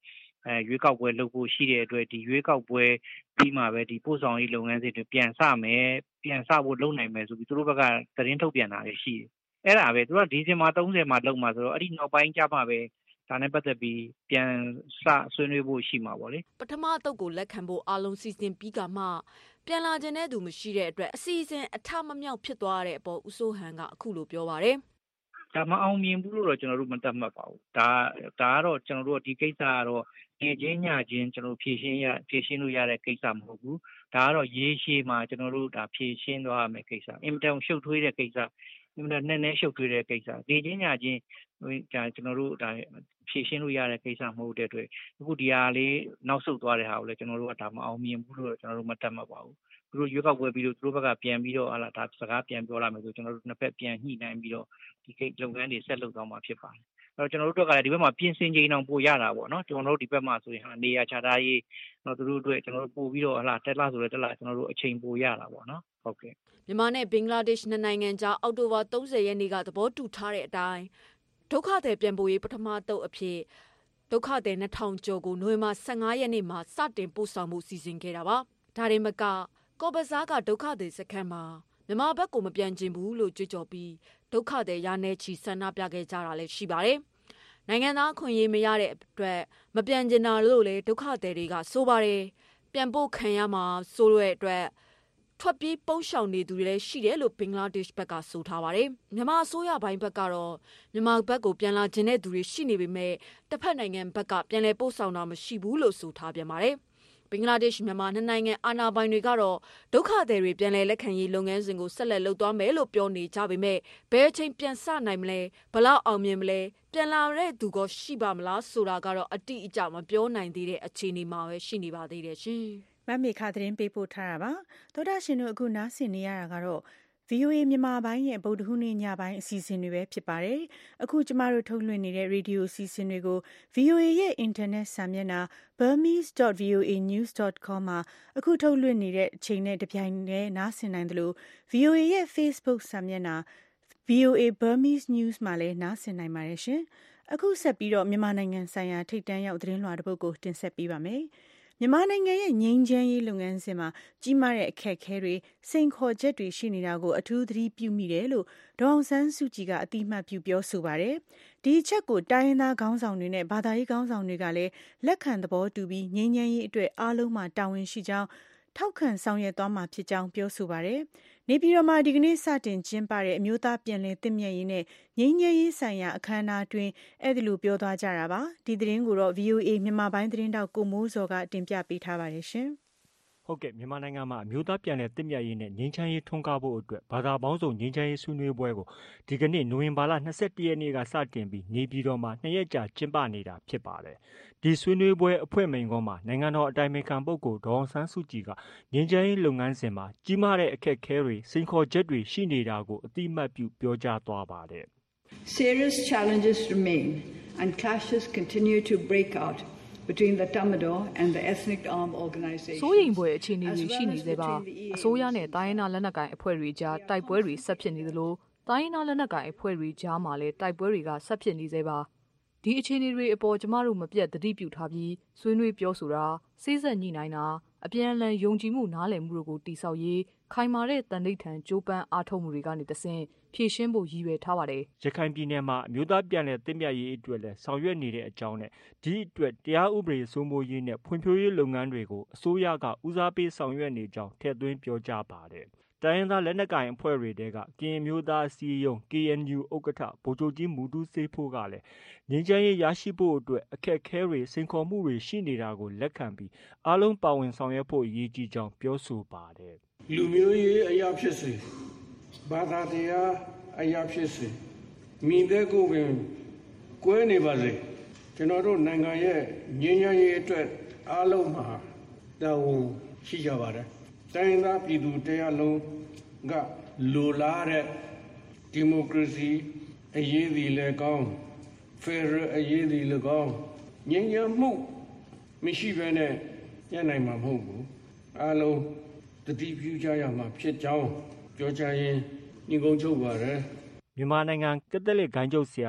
အဲရွေးကောက်ပွဲလုပ်ဖို့ရှိတဲ့အတွက်ဒီရွေးကောက်ပွဲပြီးမှပဲဒီပို့ဆောင်ရေးလုပ်ငန်းစဉ်တွေပြန်စမယ်ပြန်စဖို့လုပ်နိုင်မယ်ဆိုပြီးသူတို့ဘက်ကသတင်းထုတ်ပြန်တာလည်းရှိတယ်အဲ့ဒါပဲသူကဒီဇင်ဘာသုံးဆယ်မှာလုပ်မှာဆိုတော့အဲ့ဒီနောက်ပိုင်းကျမှပဲဒါနဲ့ပတ်သက်ပြီးပြန်စဆွေးနွေးဖို့ရှိမှာပေါ့လေပထမအတုပ်ကိုလက်ခံဖို့အားလုံးစီစဉ်ပြီးကမှပြန်လာခြင်းတဲ့သူမရှိတဲ့အတွက်အစီအစဉ်အထမမြောက်ဖြစ်သွားတဲ့အပေါ်ဦးစိုးဟန်ကအခုလိုပြောပါတယ်ဒါမအောင်မြင်ဘူးလို့တော့ကျွန်တော်တို့မတတ်မှတ်ပါဘူးဒါဒါကတော့ကျွန်တော်တို့ဒီကိစ္စကတော့နေချင်းညချင်းကျွန်တော်ဖြည့်ရှင်းရဖြည့်ရှင်းလို့ရတဲ့ကိစ္စမဟုတ်ဘူးဒါကတော့ရေရှည်မှာကျွန်တော်တို့ဒါဖြည့်ရှင်းသွားရမယ့်ကိစ္စအင်မတန်ရှုပ်ထွေးတဲ့ကိစ္စအင်မတန်နည်းနည်းရှုပ်ထွေးတဲ့ကိစ္စနေချင်းညချင်းဒါကျွန်တော်တို့ဒါဖြည့်ရှင်းလို့ရတဲ့ကိစ္စမဟုတ်တဲ့အတွက်အခုဒီဟာလေးနောက်ဆုတ်သွားတဲ့ဟာကိုလည်းကျွန်တော်တို့ကဒါမအောင်မြင်ဘူးလို့ကျွန်တော်တို့မတတ်မှတ်ပါဘူးသူတို့ရွေးကောက်ပွဲပြီးတော့သူတို့ဘက်ကပြန်ပြီးတော့ဟာလာဒါစကားပြန်ပြောလာမယ်ဆိုကျွန်တော်တို့နှစ်ဖက်ပြန်ညှိနှိုင်းပြီးတော့ဒီကိစ္စလုပ်ငန်းတွေဆက်လုပ်သွားမှာဖြစ်ပါတယ်အဲ့တော့ကျွန်တော်တို့တို့ကလည်းဒီဘက်မှာပြင်ဆင်ချိန်အောင်ပို့ရတာပေါ့နော်ကျွန်တော်တို့ဒီဘက်မှာဆိုရင်ဟာနေရာချထားရေးတော့သူတို့အတွက်ကျွန်တော်တို့ပို့ပြီးတော့ဟာလာတက်လာဆိုတော့တက်လာကျွန်တော်တို့အချိန်ပို့ရတာပေါ့နော်ဟုတ်ကဲ့မြန်မာနဲ့ဘင်္ဂလားဒေ့ရှ်နိုင်ငံကြားအောက်တိုဘာသုံးဆယ်ရက်နေ့ကသဘောတူထားတဲ့အတိုင်းဒုက္ခသည်ပြန်ပို့ရေးပထမတုပ်အဖြစ်ဒုက္ခသည်နှစ်ထောင်ကျော်ကိုနိုဝင်ဘာဆယ့်ငါးရက်နေ့မှာစတင်ပို့ဆောင်မှုစီစဉ်ခဲ့တာပါဒါရင်မကကော့ဘဇားကဒုက္ခသည်စခန်းမှာမြန်မာဘက်ကိုမပြန်ကျင်ဘူးလို့ကြွကြော်ပြီးဒုက္ခသည်ရနေချီဆန္ဒပြခဲ့ကြတာလည်းရှိပါတယ်နိုင်ငံသားခွင့်ရေးမရတဲ့အတွက်မပြန်ကျင်တာလို့လေဒုက္ခသည်တွေကဆိုပါတယ်ပြန်ပို့ခံရမှာဆိုတဲ့အတွက်ထွက်ပြေးပုန်းရှောင်နေသူတွေလည်းရှိတယ်လို့ဘင်္ဂလားဒေ့ရှ်ဘက်ကဆိုထားပါတယ်မြန်မာအစိုးရဘိုင်းဘက်ကတော့မြန်မာဘက်ကိုပြန်လာခြင်းတဲ့သူတွေရှိနေပေမဲ့တစ်ဖက်နိုင်ငံဘက်ကပြန်လည်ပို့ဆောင်တာမရှိဘူးလို့ဆိုထားပြန်ပါတယ်ဘင်္ဂလားဒေ့ရှ်မြန်မာနှစ်နိုင်ငံအာဏာပိုင်တွေကတော့ဒုက္ခသည်တွေပြန်လည်လက်ခံရေးလုပ်ငန်းစဉ်ကိုဆက်လက်လုပ်သွားမယ်လို့ပြောနေကြပေမဲ့ဘယ်အချိန်ပြန်စနိုင်မလဲဘလောက်အောင်မြင်မလဲပြန်လာတဲ့သူကရှိပါမလားဆိုတာကတော့အတိအကျမပြောနိုင်သေးတဲ့အခြေအနေမှာပဲရှိနေပါသေးတယ်ရှင်မမေခသတင်းပေးပို့ထားတာပါသောတာရှင်တို့အခုနားဆင်နေရတာကတော့ ဗွီအိုအေ မြန်မာပိုင်းရဲ့ဗုဒ္ဓဟူးနေ့ညပိုင်းအစီအစဉ်တွေပဲဖြစ်ပါတယ်အခုကျမတို့ထုတ်လွှင့်နေတဲ့ရေဒီယိုအစီအစဉ်တွေကို ဗွီအိုအေ ရဲ့အင်တာနက်စာမျက်နှာ burmese dot v o a news dot com မှာအခုထုတ်လွှင့်နေတဲ့အချိန်နဲ့တပြိုင်တည်းနားဆင်နိုင်သလို ဗွီအိုအေ ရဲ့ Facebook စာမျက်နှာ ဗွီအိုအေ Burmese News မှာလည်းနားဆင်နိုင်ပါတယ်ရှင်အခုဆက်ပြီးတော့မြန်မာနိုင်ငံဆိုင်ရာထိပ်တန်းရောက်သတင်းလွှာတစ်ပုဒ်ကိုတင်ဆက်ပေးပါမယ်မြန်မာနိုင်ငံရဲ့ငြိမ်းချမ်းရေးလုပ်ငန်းစဉ်မှာကြီးမားတဲ့အခက်အခဲတွေစိန်ခေါ်ချက်တွေရှိနေတာကိုအထူးသတိပြုမိတယ်လို့ဒေါအောင်ဆန်းစုကြည်ကအတိအမှတ်ပြုပြောဆိုပါတယ်။ဒီအချက်ကိုတိုင်းရင်းသားခေါင်းဆောင်တွေနဲ့ဘာသာရေးခေါင်းဆောင်တွေကလည်းလက်ခံသဘောတူပြီးငြိမ်းချမ်းရေးအတွက်အားလုံးမှာတာဝန်ရှိကြောင်းထောက်ခံဆောင်ရွက်သွားမှာဖြစ်ကြောင်းပြောဆိုပါတယ်။နေပြည်တော်မှာဒီကနေ့စတင်ကျင်းပတဲ့အမျိုးသားပြည်လည်သင့်မြတ်ရေးနဲ့ငြိမ်းချမ်းရေးဆိုင်ရာအခမ်းအနားတွင်အဲ့ဒီလိုပြောသွားကြတာပါ။ဒီသတင်းကိုတော့ ဗွီအိုအေ မြန်မာပိုင်းသတင်းတောက်ကိုမိုးစောကတင်ပြပေးထားပါတယ်ရှင်။ဟုတ်ကဲ့မြန်မာနိုင်ငံမှာအမျိုးသားပြည်လည်သင့်မြတ်ရေးနဲ့ငြိမ်းချမ်းရေးထွန်းကားဖို့အတွက်ဘာသာပေါင်းစုံငြိမ်းချမ်းရေးဆွေးနွေးပွဲကိုဒီကနေ့နိုဝင်ဘာလ၂၁ရက်နေ့ကစတင်ပြီးနေပြည်တော်မှာနှစ်ရက်ကြာကျင်းပနေတာဖြစ်ပါတယ်။ဒီဆွေးနွေးပွဲအဖွဲ့မိန့်ခွန်းမှာနိုင်ငံတော်အတိုင်ပင်ခံပုဂ္ဂိုလ်ဒေါ်အောင်ဆန်းစုကြည်ကငြိမ်းချမ်းရေးလုပ်ငန်းစဉ်မှာကြီးမားတဲ့အခက်အခဲတွေစိန်ခေါ်ချက်တွေရှိနေတာကိုအတိအမှတ်ပြုပြောကြားသွားပါတယ်။ Serious challenges remain and clashes continue to break out between the Tatmadaw and the ethnic armed organization စိုးရိမ်ပွဲအခြေအနေတွေရှိနေသေးပါအစိုးရနဲ့တိုင်းရင်းသားလက်နက်ကိုင်အဖွဲ့တွေကြားတိုက်ပွဲတွေဆက်ဖြစ်နေသလိုတိုင်းရင်းသားလက်နက်ကိုင်အဖွဲ့တွေကြားမှာလည်းတိုက်ပွဲတွေကဆက်ဖြစ်နေသေးပါဒီအခြေအနေတွေအပေါ်ကျမတို့မပြတ်သတိပြုထားပြီးဆွေးနွေးပြောဆိုတာစိစက်ညှိနှိုင်းတာအပြန်အလှန်ယုံကြည်မှုနားလည်မှုတို့ကိုတည်ဆောက်ရေးခိုင်မာတဲ့တန်ဋိဌာန်ကြိုးပမ်းအားထုတ်မှုတွေကနေတဆင့်ဖြည့်ရှင်းဖို့ရည်ရွယ်ထားပါတယ်။ရခိုင်ပြည်နယ်မှာအမျိုးသားပြည်လည်သင့်မြတ်ရေးအတွက်လည်းဆောင်ရွက်နေတဲ့အကြောင်းနဲ့ဒီအတွက်တရားဥပဒေစိုးမိုးရေးနဲ့ဖွံ့ဖြိုးရေးလုပ်ငန်းတွေကိုအစိုးရကဦးစားပေးဆောင်ရွက်နေကြောင်းထည့်သွင်းပြောကြားပါတယ်။တိုင်းရင်းသားလက်နက်ကိုင်အဖွဲ့တွေကကရင်မျိုးသားအစည်းအရုံး K N U ဥက္ကဋ္ဌဗိုလ်ချုပ်ကြီးမူတူးစေးဖို့ကလည်းငြိမ်းချမ်းရေးရရှိဖို့အတွက်အခက်အခဲတွေစိန်ခေါ်မှုတွေရှိနေတာကိုလက်ခံပြီးအားလုံးပါဝင်ဆောင်ရွက်ဖို့အရေးကြီးကြောင်းပြောဆိုပါတယ်။လူမျိုးရေးအရာဖြစ်စေဘာသာတရားအရာဖြစ်စေမိတဲ့ကိုပင်ကွဲနေပါစေကျွန်တော်တို့နိုင်ငံရဲ့ငြိမ်းချမ်းရေးအတွက်အားလုံးမှာတာဝန်ရှိကြပါတယ်။တိုင်းသားပြည်သူတရားလုံးကလိုလားတဲ့ဒီမိုကရေစီအရေးဒီလည်းကောင်းဖက်ဒရယ်အရေးဒီလည်းကောင်းငြိမ်းချမ်းမှုမရှိဘဲနဲ့ညနိုင်မှာမဟုတ်ဘူးအားလုံးတတိပြုကြရမှာဖြစ်ကြောင်းပြောကြရင်ညီကုန်းချုပ်ပါတယ်မြန်မာနိုင်ငံကက်သလစ်ဂိုဏ်းချုပ်ဆရာတော်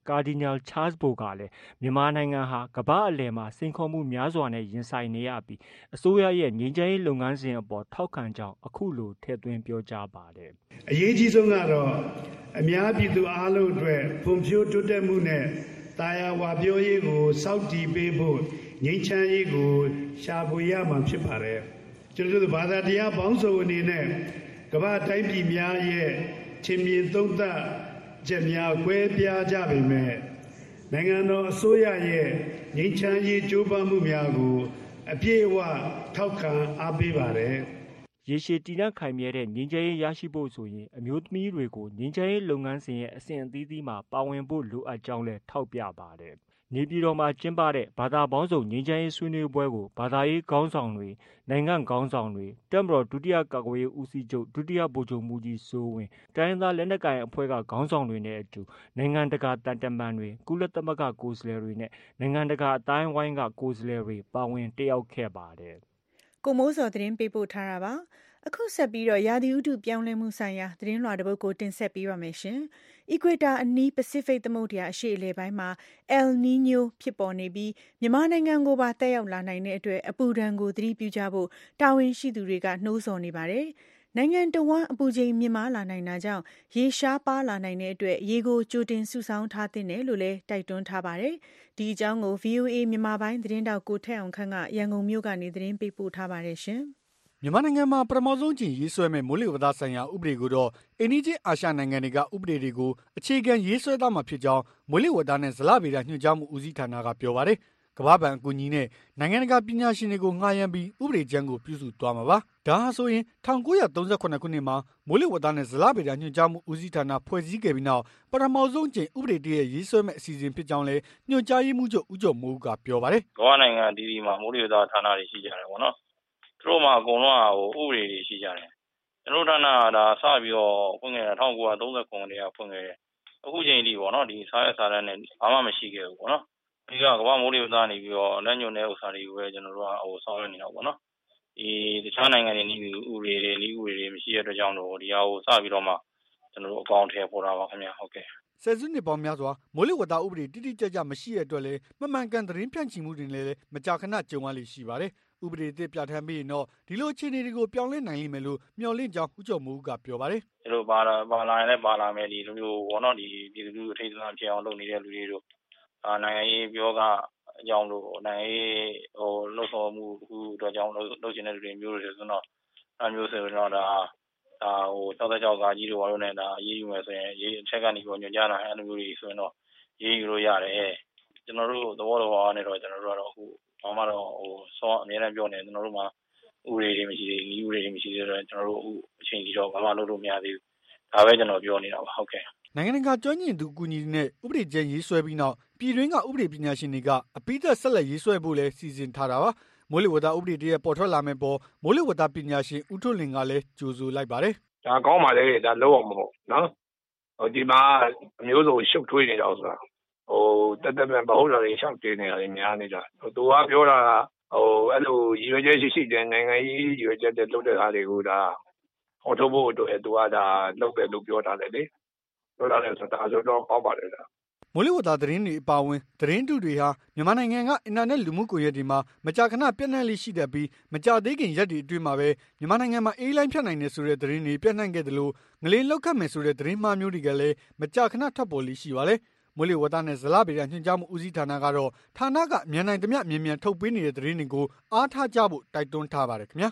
ကာဒီနယ်ချားစ်ဘိုကလည်းမြန်မာနိုင်ငံဟာကမ္ဘာအလယ်မှာစိန်ခေါ်မှုများစွာနဲ့ရင်ဆိုင်နေရပြီးအစိုးရရဲ့ငြိမ်းချမ်းရေးလုပ်ငန်းစဉ်အပေါ်ထောက်ခံကြောင်းအခုလိုထည့်သွင်းပြောကြားပါတယ်။အရေးကြီးဆုံးကတော့အများပြည်သူအားလုံးအတွက်ဖွံ့ဖြိုးတိုးတက်မှုနဲ့တာယာဝပြောရေးကိုစောင့်တည်ပေးဖို့ငြိမ်းချမ်းရေးကိုရှာဖွေရမှာဖြစ်ပါတယ်။ကျွန်တော်တို့ဘာသာတရားပေါင်းစုံအနေနဲ့ကမ္ဘာတိုင်းပြည်များရဲ့ချင်းမြင်သုံးသပ်ချက်များကွဲပြားကြပေမဲ့နိုင်ငံတော်အစိုးရရဲ့ငြိမ်းချမ်းရေးကြိုးပမ်းမှုများကိုအပြည့်အဝထောက်ခံအားပေးပါတယ်။ရေရှည်တည်တံ့ခိုင်မြဲတဲ့ငြိမ်းချမ်းရေးရရှိဖို့ဆိုရင်အမျိုးသမီးတွေကိုငြိမ်းချမ်းရေးလုပ်ငန်းစဉ်ရဲ့အဆင့်အသီးသီးမှာပါဝင်ဖို့လိုအပ်ကြောင်းလည်းထောက်ပြပါတယ်။နေပြည်တော်မှာကျင်းပတဲ့ဘာသာပေါင်းစုံငြိမ်းချမ်းရေးဆွေးနွေးပွဲကိုဘာသာရေးခေါင်းဆောင်တွေနိုင်ငံခေါင်းဆောင်တွေတပ်မတော်ဒုတိယကာကွယ်ရေးဦးစီးချုပ်ဒုတိယဗိုလ်ချုပ်မှူးကြီးစိုးဝင်းတိုင်းရင်းသားလက်နက်ကိုင်အဖွဲ့ကခေါင်းဆောင်တွေနဲ့အတူနိုင်ငံတကာတန်တမန်တွေကုလသမဂ္ဂကိုယ်စားလှယ်တွေနဲ့နိုင်ငံတကာအတိုင်းအဝိုင်းကကိုယ်စားလှယ်တွေပါဝင်တက်ရောက်ခဲ့ပါတယ်။ကိုမိုးစောသတင်းပေးပို့ထားတာပါ။အခုဆက်ပြီးတော့ရာသီဥတုပြောင်းလဲမှုဆိုင်ရာသတင်းလွှာတစ်ပုဒ်ကိုတင်ဆက်ပေးပါမယ်ရှင်။ Equator အနီး Pacific သမုဒ္ဒရာအရှေ့အလယ်ပိုင်းမှာ El Niño ဖြစ်ပေါ်နေပြီးမြန်မာနိုင်ငံကိုပါတက်ရောက်လာနိုင်တဲ့အတွက်အပူဒဏ်ကိုသတိပြုကြဖို့တာဝန်ရှိသူတွေကနှိုးဆော်နေပါတယ်။နိုင်ငံတော်ဝန်အပူချိန်မြင့်မားလာနိုင်တာကြောင့်ရေရှားပါလာနိုင်တဲ့အတွက်ရေကိုကြိုတင်စုဆောင်းထားသင့်တယ်လို့လည်းတိုက်တွန်းထားပါတယ်။ဒီအကြောင်းကို ဗွီအိုအေ မြန်မာပိုင်းသတင်းတောက်ကိုထက်အောင်ခန့်ကရန်ကုန်မြို့ကနေသတင်းပေးပို့ထားပါတယ်ရှင်။မြန်မာနိုင်ငံမှာပထမဆုံးကျင်ရေးဆွဲမဲ့မိုးလေဝသဆိုင်ရာဥပဒေကိုတော့အိန္ဒိယအာရှနိုင်ငံတွေကဥပဒေတွေကိုအခြေခံရေးဆွဲသားမှာဖြစ်ကြောင်းမိုးလေဝသနဲ့ဇလဗေဒညွှန်ကြားမှုဦးစီးဌာနကပြောပါတယ်။ကမ္ဘာ့ဘဏ်အကူအညီနဲ့နိုင်ငံတကာပညာရှင်တွေကိုငှားရမ်းပြီးဥပဒေကြမ်းကိုပြုစုသွားမှာပါ။ဒါဟာဆိုရင်၁၉၃၇ခုနှစ်မှာမိုးလေဝသနဲ့ဇလဗေဒညွှန်ကြားမှုဦးစီးဌာနဖွဲ့စည်းခဲ့ပြီးနောက်ပထမဆုံးကျင်ဥပဒေတရရေးဆွဲမဲ့အစီအစဉ်ဖြစ်ကြောင်းလည်းညွှန်ကြားရေးမှူးချုပ်ဦးကျော်မိုးဦးကပြောပါတယ်။ကမ္ဘာနိုင်ငံအသီးသီးမှာမိုးလေဝသဌာနတွေရှိကြတယ်ပေါ့နော်။သူတို့မှာအကုန်လုံးကဟိုဥပဒေတွေရှိကြတယ်။ကျွန်တော်ဌာနကဒါစပြီးတော့ဖွင့်ခဲ့တာ၁၉၃၇ခုနှစ်ကဖွင့်ခဲ့တယ်။အခုချိန်ထိပေါ့နော်ဒီစားရစားတဲ့နဲ့ဘာမှမရှိခဲ့ဘူးပေါ့နော်။ဒီကကမ္ဘာမိုးလေဝသနေပြီးတော့လက်ညွန်တဲ့ဥစ္စာတွေကိုပဲကျွန်တော်တို့ကဟိုဆောင်ရွက်နေတာပေါ့နော်။ဒီတခြားနိုင်ငံတွေနေပြီးဥပဒေတွေလီဥပဒေတွေမရှိတဲ့အတွက်ကြောင့်တော့ဒီဟာကိုစပြီးတော့မှကျွန်တော်တို့အကောင့်ထဲပေါ်တာပါခင်ဗျာဟုတ်ကဲ့ဆယ်စုနှစ်ပေါင်းများစွာမိုးလေဝသဥပဒေတိတိကျကျမရှိတဲ့အတွက်လည်းမမှန်ကန်သတင်းဖြန့်ချီမှုတွေလည်းမကြာခဏကြုံရလိမ့်ရှိပါတယ်။ဥပဒေအသစ်ပြဋ္ဌာန်းပြီးရင်တော့ဒီလိုအခြေအနေတွေကိုပြောင်းလဲနိုင်လိမ့်မယ်လို့မျှော်လင့်ကြောင်းဦးကျော်မိုးဦးကပြောပါတယ်။ဒီလိုပါလာပါလာရင်လည်းပါလာမယ်ဒီလိုမျိုးဘောနော်ဒီပြည်သူလူထုအထိတ်အလန့်ဖြစ်အောင်လုပ်နေတဲ့လူတွေတို့အာနိုင်ငံရေးပြောကအကြောင်းလို့နိုင်ငံရေးဟိုလှုပ်ဆောင်မှုအခုတော့ကြောင်းလုပ်ချင်တဲ့လူတွေမျိုးတွေဆိုတော့အမျိုးဆိုတော့ဒါဒါဟို၆၆ကာကြီးတို့ဘာလို့လဲဒါရေးယူမယ်ဆိုရင်ရေးအချက်ကနေပြောညွှန်ကြားလာအဲ့လိုမျိုးတွေဆိုရင်တော့ရေးယူလို့ရတယ်ကျွန်တော်တို့သဘောတော်အားနဲ့တော့ကျွန်တော်တို့ကတော့အခုဘာမှတော့ဟိုစောအများနဲ့ပြောနေကျွန်တော်တို့မှာဥပဒေတွေမရှိသေးဘူးဥပဒေတွေမရှိသေးတော့ကျွန်တော်တို့အခုအချိန်ကြီးတော့ဘာမှလုပ်လို့မရသေးဘူးဒါပဲကျွန်တော်ပြောနေတာပါဟုတ်ကဲ့နိုင်ငံတကာကျွမ်းကျင်သူအကူအညီနဲ့ဥပဒေကျမ်းရေးဆွဲပြီးနောက်ပြည်တွင်းကဥပဒေပညာရှင်တွေကအပိသက်ဆက်လက်ရေးဆွဲဖို့လဲစီစဉ်ထားတာပါမိုးလေဝသဥပဒေတရပေါ်ထွက်လာမဲ့ပေါ်မိုးလေဝသပညာရှင်ဦးထွန်းလင်ကလည်းကြိုဆိုလိုက်ပါတယ်ဒါကောင်းပါလေဒါလုံးအောင်မဟုတ်နော်ဟိုဒီမှာအမျိုးစုံရှုပ်ထွေးနေတော့ဆိုတာဟိုတက်တက်ပြန်မဟုတ်တာတွေရှောက်တင်နေတာတွေများနေတာဟိုသူကပြောတာဟိုအဲ့လိုရည်ရွယ်ချက်ရှိရှိတဲ့နိုင်ငံရေးရည်ရွယ်ချက်တဲ့လုပ်တဲ့ဟာတွေကိုဒါဟောထုတ်ဖို့အတွက်သူကဒါလုပ်တယ်လို့ပြောတာလေလေပြောတာလည်းဆိုတာဆိုတော့ပေါ့ပါတယ်လားမိုးလေဝသသတင်းတွေအပါအဝင်သတင်းတုတွေဟာမြန်မာနိုင်ငံကအင်တာနက်လူမှုကွန်ရက်တွေမှာမကြာခဏပြန့်နှံ့လေးရှိတတ်ပြီးမကြာသေးခင်ရက်တွေအတွင်းမှာပဲမြန်မာနိုင်ငံမှာအေးလိုင်းဖြတ်နိုင်တယ်ဆိုတဲ့သတင်းတွေပြန့်နှံ့ခဲ့တယ်လို့ငလင်းလောက်ခတ်မယ်ဆိုတဲ့သတင်းမှားမျိုးတွေကလည်းမကြာခဏထပ်ပေါ်လေးရှိပါလေမိုးလေဝသနဲ့ဇလဗေဒညွှန်ကြားမှုဦးစီးဌာနကတော့ဌာနကမြန်နိုင်သမျှမြန်မြန်ထုတ်ပေးနေတဲ့သတင်းတွေကိုအားထားကြဖို့တိုက်တွန်းထားပါတယ်ခင်ဗျာ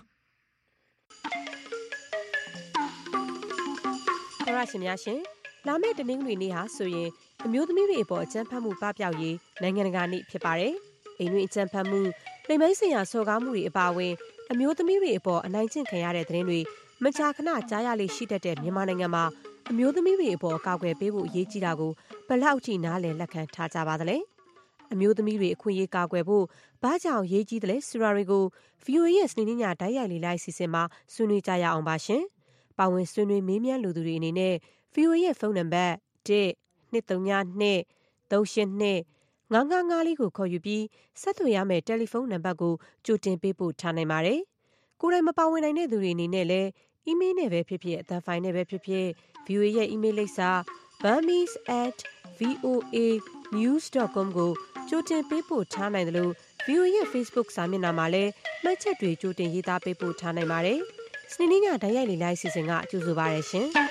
ရရှင်များရှင်လာမယ့်တနင်္ဂနွေနေ့ဟာဆိုရင်အမျိုးသမီးတွေအပေါ်အကြမ်းဖက်မှုပပျောက်ရေးနိုင်ငံတကာနေ့ဖြစ်ပါတယ်။အိမ်တွင်းအကြမ်းဖက်မှုလိမ်မိုင်းဆိုင်ရာစော်ကားမှုတွေအပါအဝင်အမျိုးသမီးတွေအပေါ်အနိုင်ကျင့်ခံရတဲ့သတင်းတွေမကြာခဏကြားရလေရှိတတ်တဲ့မြန်မာနိုင်ငံမှာအမျိုးသမီးတွေအပေါ်ကာကွယ်ပေးဖို့အရေးကြီးတာကိုဘယ်လောက်ထိနားလည်လက်ခံထားကြပါသလဲ။အမျိုးသမီးတွေအခွင့်အရေးကာကွယ်ဖို့ဘာကြောင့်ရေးကြီးတယ်လဲဆိုတာတွေကို ဗွီအိုအေ ရဲ့စနေနေ့ညတိုက်ရိုက်လေးလိုက်စီစဉ်မှာဆွေးနွေးကြရအောင်ပါရှင်။ပါဝင်ဆွေးနွေးမေးမြန်းလူသူတွေအနေနဲ့ ဗွီအိုအေ ရဲ့ဖုန်းနံပါတ်၁ ၂၃၂ ၃၈၂ ၅၅၅လေးကိုခေါ်ယူပြီးဆက်သွယ်ရမယ့်တယ်လီဖုန်းနံပါတ်ကိုကြိုတင်ပေးပို့ထားနိုင်ပါတယ်။ကိုယ်တိုင်မပါဝင်နိုင်တဲ့သူတွေအနေနဲ့လည်းအီးမေးလ်နဲ့ပဲဖြစ်ဖြစ်အသံဖိုင်နဲ့ပဲဖြစ်ဖြစ် ဗွီအိုအေ ရဲ့အီးမေးလ်လိပ်စာ burmese at v o a news dot com ကိုကြိုတင်ပေးပို့ထားနိုင်တယ်လို့ ဗီအိုအေ ရဲ့ Facebook စာမျက်နှာမှာလည်းမှတ်ချက်တွေကြိုတင်ရေးသားပေးပို့ထားနိုင်ပါတယ်။စနေနေ့ညဓာတ်ရိုက်လေလိုင်းစီစဉ်ကကြိုဆိုပါရရှင်။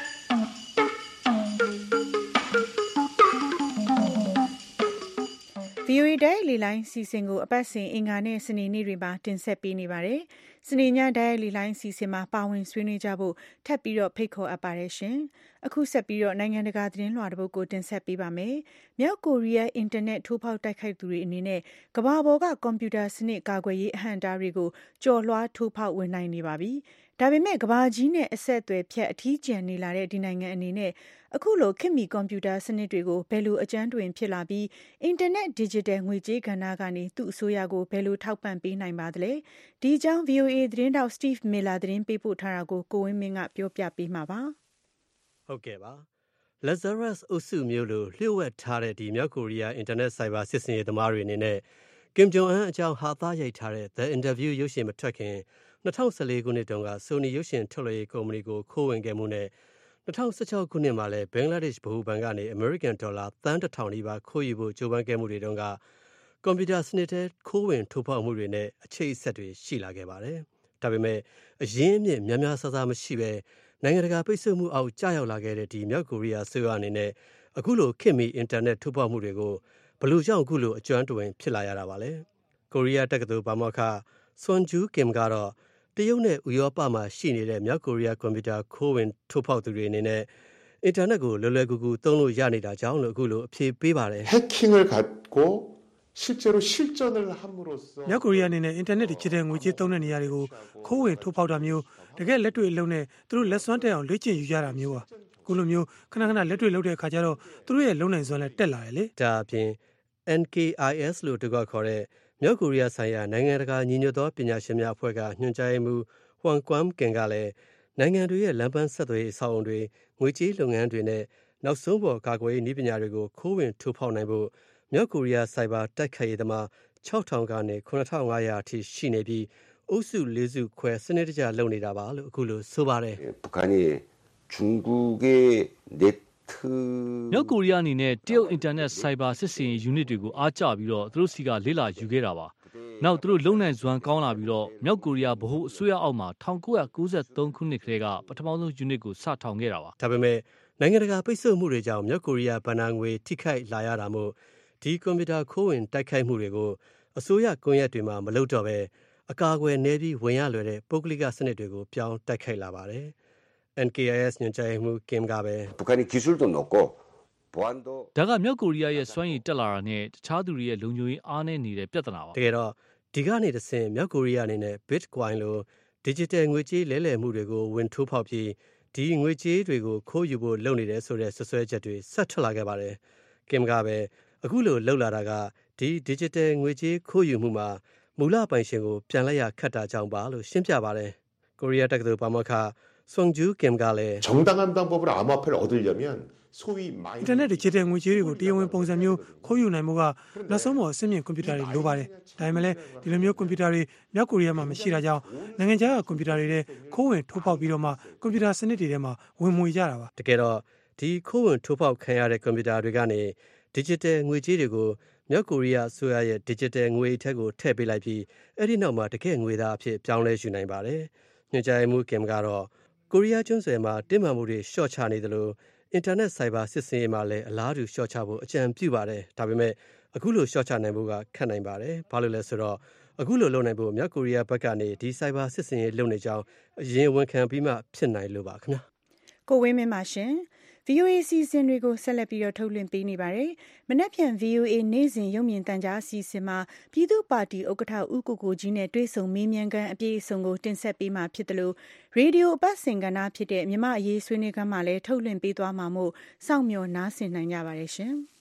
ဗီအိုအေဓာတ်ရိုက်လေလိုင်းစီစဉ်ကိုအပတ်စဉ်အင်္ဂါနဲ့စနေနေ့တွေမှာတင်ဆက်ပေးနေပါတယ်။စနေညဓာတ်ရိုက်လေလိုင်းစီစဉ်မှာပါဝင်ဆွေးနွေးကြဖို့ထပ်ပြီးတော့ဖိတ်ခေါ်အပ်ပါတယ်ရှင်။အခုဆက်ပြီးတော့နိုင်ငံတကာသတင်းလွှာတစ်ပုဒ်ကိုတင်ဆက်ပေးပါမယ်။မြောက်ကိုရီးယားအင်တာနက်ထိုးဖောက်တိုက်ခိုက်သူတွေအနေနဲ့ကမ္ဘာပေါ်ကကွန်ပျူတာစနစ်ကာကွယ်ရေးအဟန့်အတားတွေကိုကျော်လွှားထိုးဖောက်ဝင်နိုင်နေပါပြီ။ဒါပေမဲ့ကမ္ဘာကြီးနဲ့အဆက်အသွယ်ဖြတ်အထီးကျန်နေလာတဲ့ဒီနိုင်ငံအနေနဲ့အခုလိုခေတ်မီကွန်ပျူတာစနစ်တွေကိုဘယ်လိုအကျန်းတွင်ဖြစ်လာပြီးအင်တာနက် digital ငွေကြေးကဏ္ဍကနေသူ့အစိုးရကိုဘယ်လိုထောက်ပံ့ပေးနိုင်ပါသလဲ။ဒီအကြောင်း ဗီအိုအေ သတင်းတောက် Steve Miller သတင်းပေးပို့ထားတာကိုကိုဝင်းမင်းကပြောပြပေးမှာပါ။ဟုတ်ကဲ့ပါ။ Lazarus အုပ်စုမျိုးလိုလျှို့ဝှက်ထားတဲ့ဒီမြောက်ကိုရီးယားအင်တာနက်ဆိုင်ဘာစစ်စင်ရေးသမားတွေအနေနဲ့ကင်ဂျုံအန်အကြောင်းဟာသားရိုက်ထားတဲ့ The Interview ရုပ်ရှင်မထွက်ခင်၂၀၁၄ခုနှစ်တုန်းက Sony ရုပ်ရှင်ထုတ်လုပ်ရေးကုမ္ပဏီကိုခိုးဝင်ခဲ့မှုနဲ့၂၀၁၆ခုနှစ်မှာလည်းဘင်္ဂလားဒေ့ရှ်ဗဟိုဘဏ်ကနေ American ဒေါ်လာသန်းတစ်ထောင်နီးပါးခိုးယူဖို့ကြိုးပမ်းခဲ့မှုတွေတုန်းကကွန်ပျူတာစနစ်ထဲခိုးဝင်ထိုးဖောက်မှုတွေနဲ့အခြေအဆက်တွေရှိလာခဲ့ပါတယ်။ဒါပေမဲ့အရင်းအမြစ်များများဆဆမရှိပဲနိုင်ငံတကာပိတ်ဆို့မှုအောက်ကျရောက်လာခဲ့တဲ့ဒီမြောက်ကိုရီးယားဆိုရအနေနဲ့အခုလိုခေတ်မီအင်တာနက်ထိုးဖောက်မှုတွေကိုဘလို့ကြောင့်အခုလိုအကျွမ်းတဝင်ဖြစ်လာရတာပါလဲ။ကိုရီးယားတက္ကသိုလ်ဘာမောက္ခဆွန်ဂျူးကင်ကတော့တရုတ်နဲ့ဥရောပမှာရှိနေတဲ့မြောက်ကိုရီးယားကွန်ပျူတာခိုးဝင်ထိုးဖောက်သူတွေအနေနဲ့အင်တာနက်ကိုလွယ်လွယ်ကူကူသုံးလို့ရနေတာကြောင့်လို့အခုလိုအဖြေပေးပါတယ်။ 해킹을 갖고 실제로 실전을 함으로써 မြောက်ကိုရီးယားအနေနဲ့အင်တာနက် digital ငွေကြေးသုံးတဲ့နေရာတွေကိုခိုးဝင်ထိုးဖောက်တာမျိုးတကယ်လက်တွေ့အလုပ်နဲ့သူတို့လက်စွမ်းတက်အောင်လေ့ကျင့်ယူရတာမျိုးပါအခုလိုမျိုးခဏခဏလက်တွေ့လုပ်တဲ့အခါကျတော့သူတို့ရဲ့လုံနိုင်စွမ်းလည်းတက်လာတယ်လေဒါအပြင် N K I S လို့တကွခေါ်တဲ့မြောက်ကိုရီးယားဆိုင်ရာနိုင်ငံတကာညီညွတ်သောပညာရှင်များအဖွဲ့ကညွှန်ကြားရေးမှူးဟွမ်ကွမ်ကင်ကလည်းနိုင်ငံတွေရဲ့လမ်းပန်းဆက်သွယ်ရေးအဆောက်အုံတွေငွေကြေးလုပ်ငန်းတွေနဲ့နောက်ဆုံးပေါ်ကာကွယ်ရေးနည်းပညာတွေကိုခိုးဝင်ထိုးဖောက်နိုင်ဖို့မြောက်ကိုရီးယားစိုက်ဘာတိုက်ခိုက်ရေးသမား၆ထောင်ကနေခုနှစ်ထောင်ငါးရာအထိရှိနေပြီးအုပ်စုလေးစုခွဲစနစ်တကျလုပ်နေတာပါလို့အခုလိုဆိုပါတယ် 북한이 중국의 네트 မြောက်ကိုရီးယားအနေနဲ့တရုတ်အင်တာနက်စိုက်ဘာစစ်စင်ယူနစ်တွေကိုအားကျပြီးတော့သူတို့စီကလေ့လာယူခဲ့တာပါနောက်သူတို့လုံနိုင်စွမ်းကောင်းလာပြီးတော့မြောက်ကိုရီးယားဗဟိုအစိုးရအောက်မှာ၁၉၉၃ခုနှစ်ကတည်းကပထမဆုံးယူနစ်ကိုစထောင်ခဲ့တာပါဒါပေမဲ့နိုင်ငံတကာပိတ်ဆို့မှုတွေကြောင့်မြောက်ကိုရီးယားဗဏ္ဍာငွေထိခိုက်လာရတာမို့ဒီကွန်ပျူတာခိုးဝင်တိုက်ခိုက်မှုတွေကိုအစိုးရကွန်ရက်တွေမှာမလုပ်တော့ပဲအကာအကွယ်နည်းပြီးဝင်ရလွယ်တဲ့ပုဂ္ဂလိကစနစ်တွေကိုပြောင်းတိုက်ခိုက်လာပါတယ်။ N K I S ညွှန်ကြားရေးမှူးကင်ကပဲ 북한이 기술도 높고 보안도 ဒါကမြောက်ကိုရီးယားရဲ့စွမ်းရည်တက်လာတာနဲ့တခြားသူတွေရဲ့လုံခြုံရေးအားနည်းနေတဲ့ပြဿနာပါတကယ်တော့ဒီကနေတစ်ဆင့်မြောက်ကိုရီးယားအနေနဲ့ Bitcoin လို digital ငွေကြေးလဲလှယ်မှုတွေကိုဝင်ထိုးဖောက်ပြီးဒီငွေကြေးတွေကိုခိုးယူဖို့လုပ်နေတယ်ဆိုတဲ့ဆွဆွဲချက်တွေဆက်ထွက်လာခဲ့ပါတယ်။ကင်ကပဲအခုလိုလှုပ်လာတာကဒီ digital ငွေကြေးခိုးယူမှုမှာမူလပိုင်ရှင်ကိုပြန်လိုက်ရခတ်တာကြောင့်ပါလို့ရှင်းပြပါတယ်။ကိုရီးယားတက္ကသိုလ်ပါမောက္ခဆွန်ဂျူးကင်ကလည်း 정당한 방법으로 암호화폐를 얻으려면 소위 အင်တာနက် digital ငွေကြေးတွေကိုတရားဝင်ပုံစံမျိုးခိုးယူနိုင်မှုကနောက်ဆုံးပေါ်အဆင့်မြင့်ကွန်ပျူတာတွေလိုပါတယ်။ဒါပေမဲ့လည်းဒီလိုမျိုးကွန်ပျူတာတွေမြောက်ကိုရီးယားမှာမရှိတာကြောင့်နိုင်ငံခြားကကွန်ပျူတာတွေနဲ့ခိုးဝင်ထိုးပေါက်ပြီးတော့မှကွန်ပျူတာစနစ်တွေထဲမှာဝင်မွေကြတာပါ။တကယ်တော့ဒီခိုးဝင်ထိုးပေါက်ခံရတဲ့ကွန်ပျူတာတွေကနေ digital ငွေကြေးတွေကိုမြောက်ကိုရီးယားဆိုရရဲ့ digital ငွေထက်ကိုထည့်ပေးလိုက်ပြီးအဲ့ဒီနောက်မှာတကယ်ငွေသားအဖြစ်ပြောင်းလဲယူနိုင်ပါတယ်။ညွှန်ကြားရေးမှူးကင်ကတော့ကိုရီးယားကျွန်းဆွယ်မှာတင်းမာမှုတွေရှော့ချနေသလိုအင်တာနက်ဆိုင်ဘာစစ်စင်ရေးမှာလည်းအလားတူရှော့ချဖို့အကြံပြုပါတယ်ဒါပေမဲ့အခုလိုရှော့ချနိုင်ဖို့ကခက်နိုင်ပါတယ်ဘာလို့လဲဆိုတော့အခုလိုလုပ်နိုင်ဖို့မြောက်ကိုရီးယားဘက်ကနေဒီဆိုင်ဘာစစ်စင်ရေးလုပ်နေကြောင်းအရင်ဝန်ခံပြီးမှဖြစ်နိုင်လို့ပါခင်ဗျာကိုဝင်းမင်းပါရှင် ဗီအိုအေ စီစဉ်တွေကိုဆက်လက်ပြီးတော့ထုတ်လွှင့်ပေးနေပါတယ်။မနက်ဖြန် ဗီအိုအေ နေ့စဉ်ရုပ်မြင်သံကြားအစီအစဉ်မှာပြည်သူ့ပါတီဥက္ကဋ္ဌဦးကိုကိုကြီးနဲ့တွေ့ဆုံမေးမြန်းခန်းအပြည့်အစုံကိုတင်ဆက်ပေးမှာဖြစ်တယ်လို့ရေဒီယိုအပတ်စဉ်ကဏ္ဍဖြစ်တဲ့မြမအရေးဆွေးနွေးခန်းမှာလည်းထုတ်လွှင့်ပေးသွားမှာမို့စောင့်မျှော်နားဆင်နိုင်ကြပါတယ်ရှင်။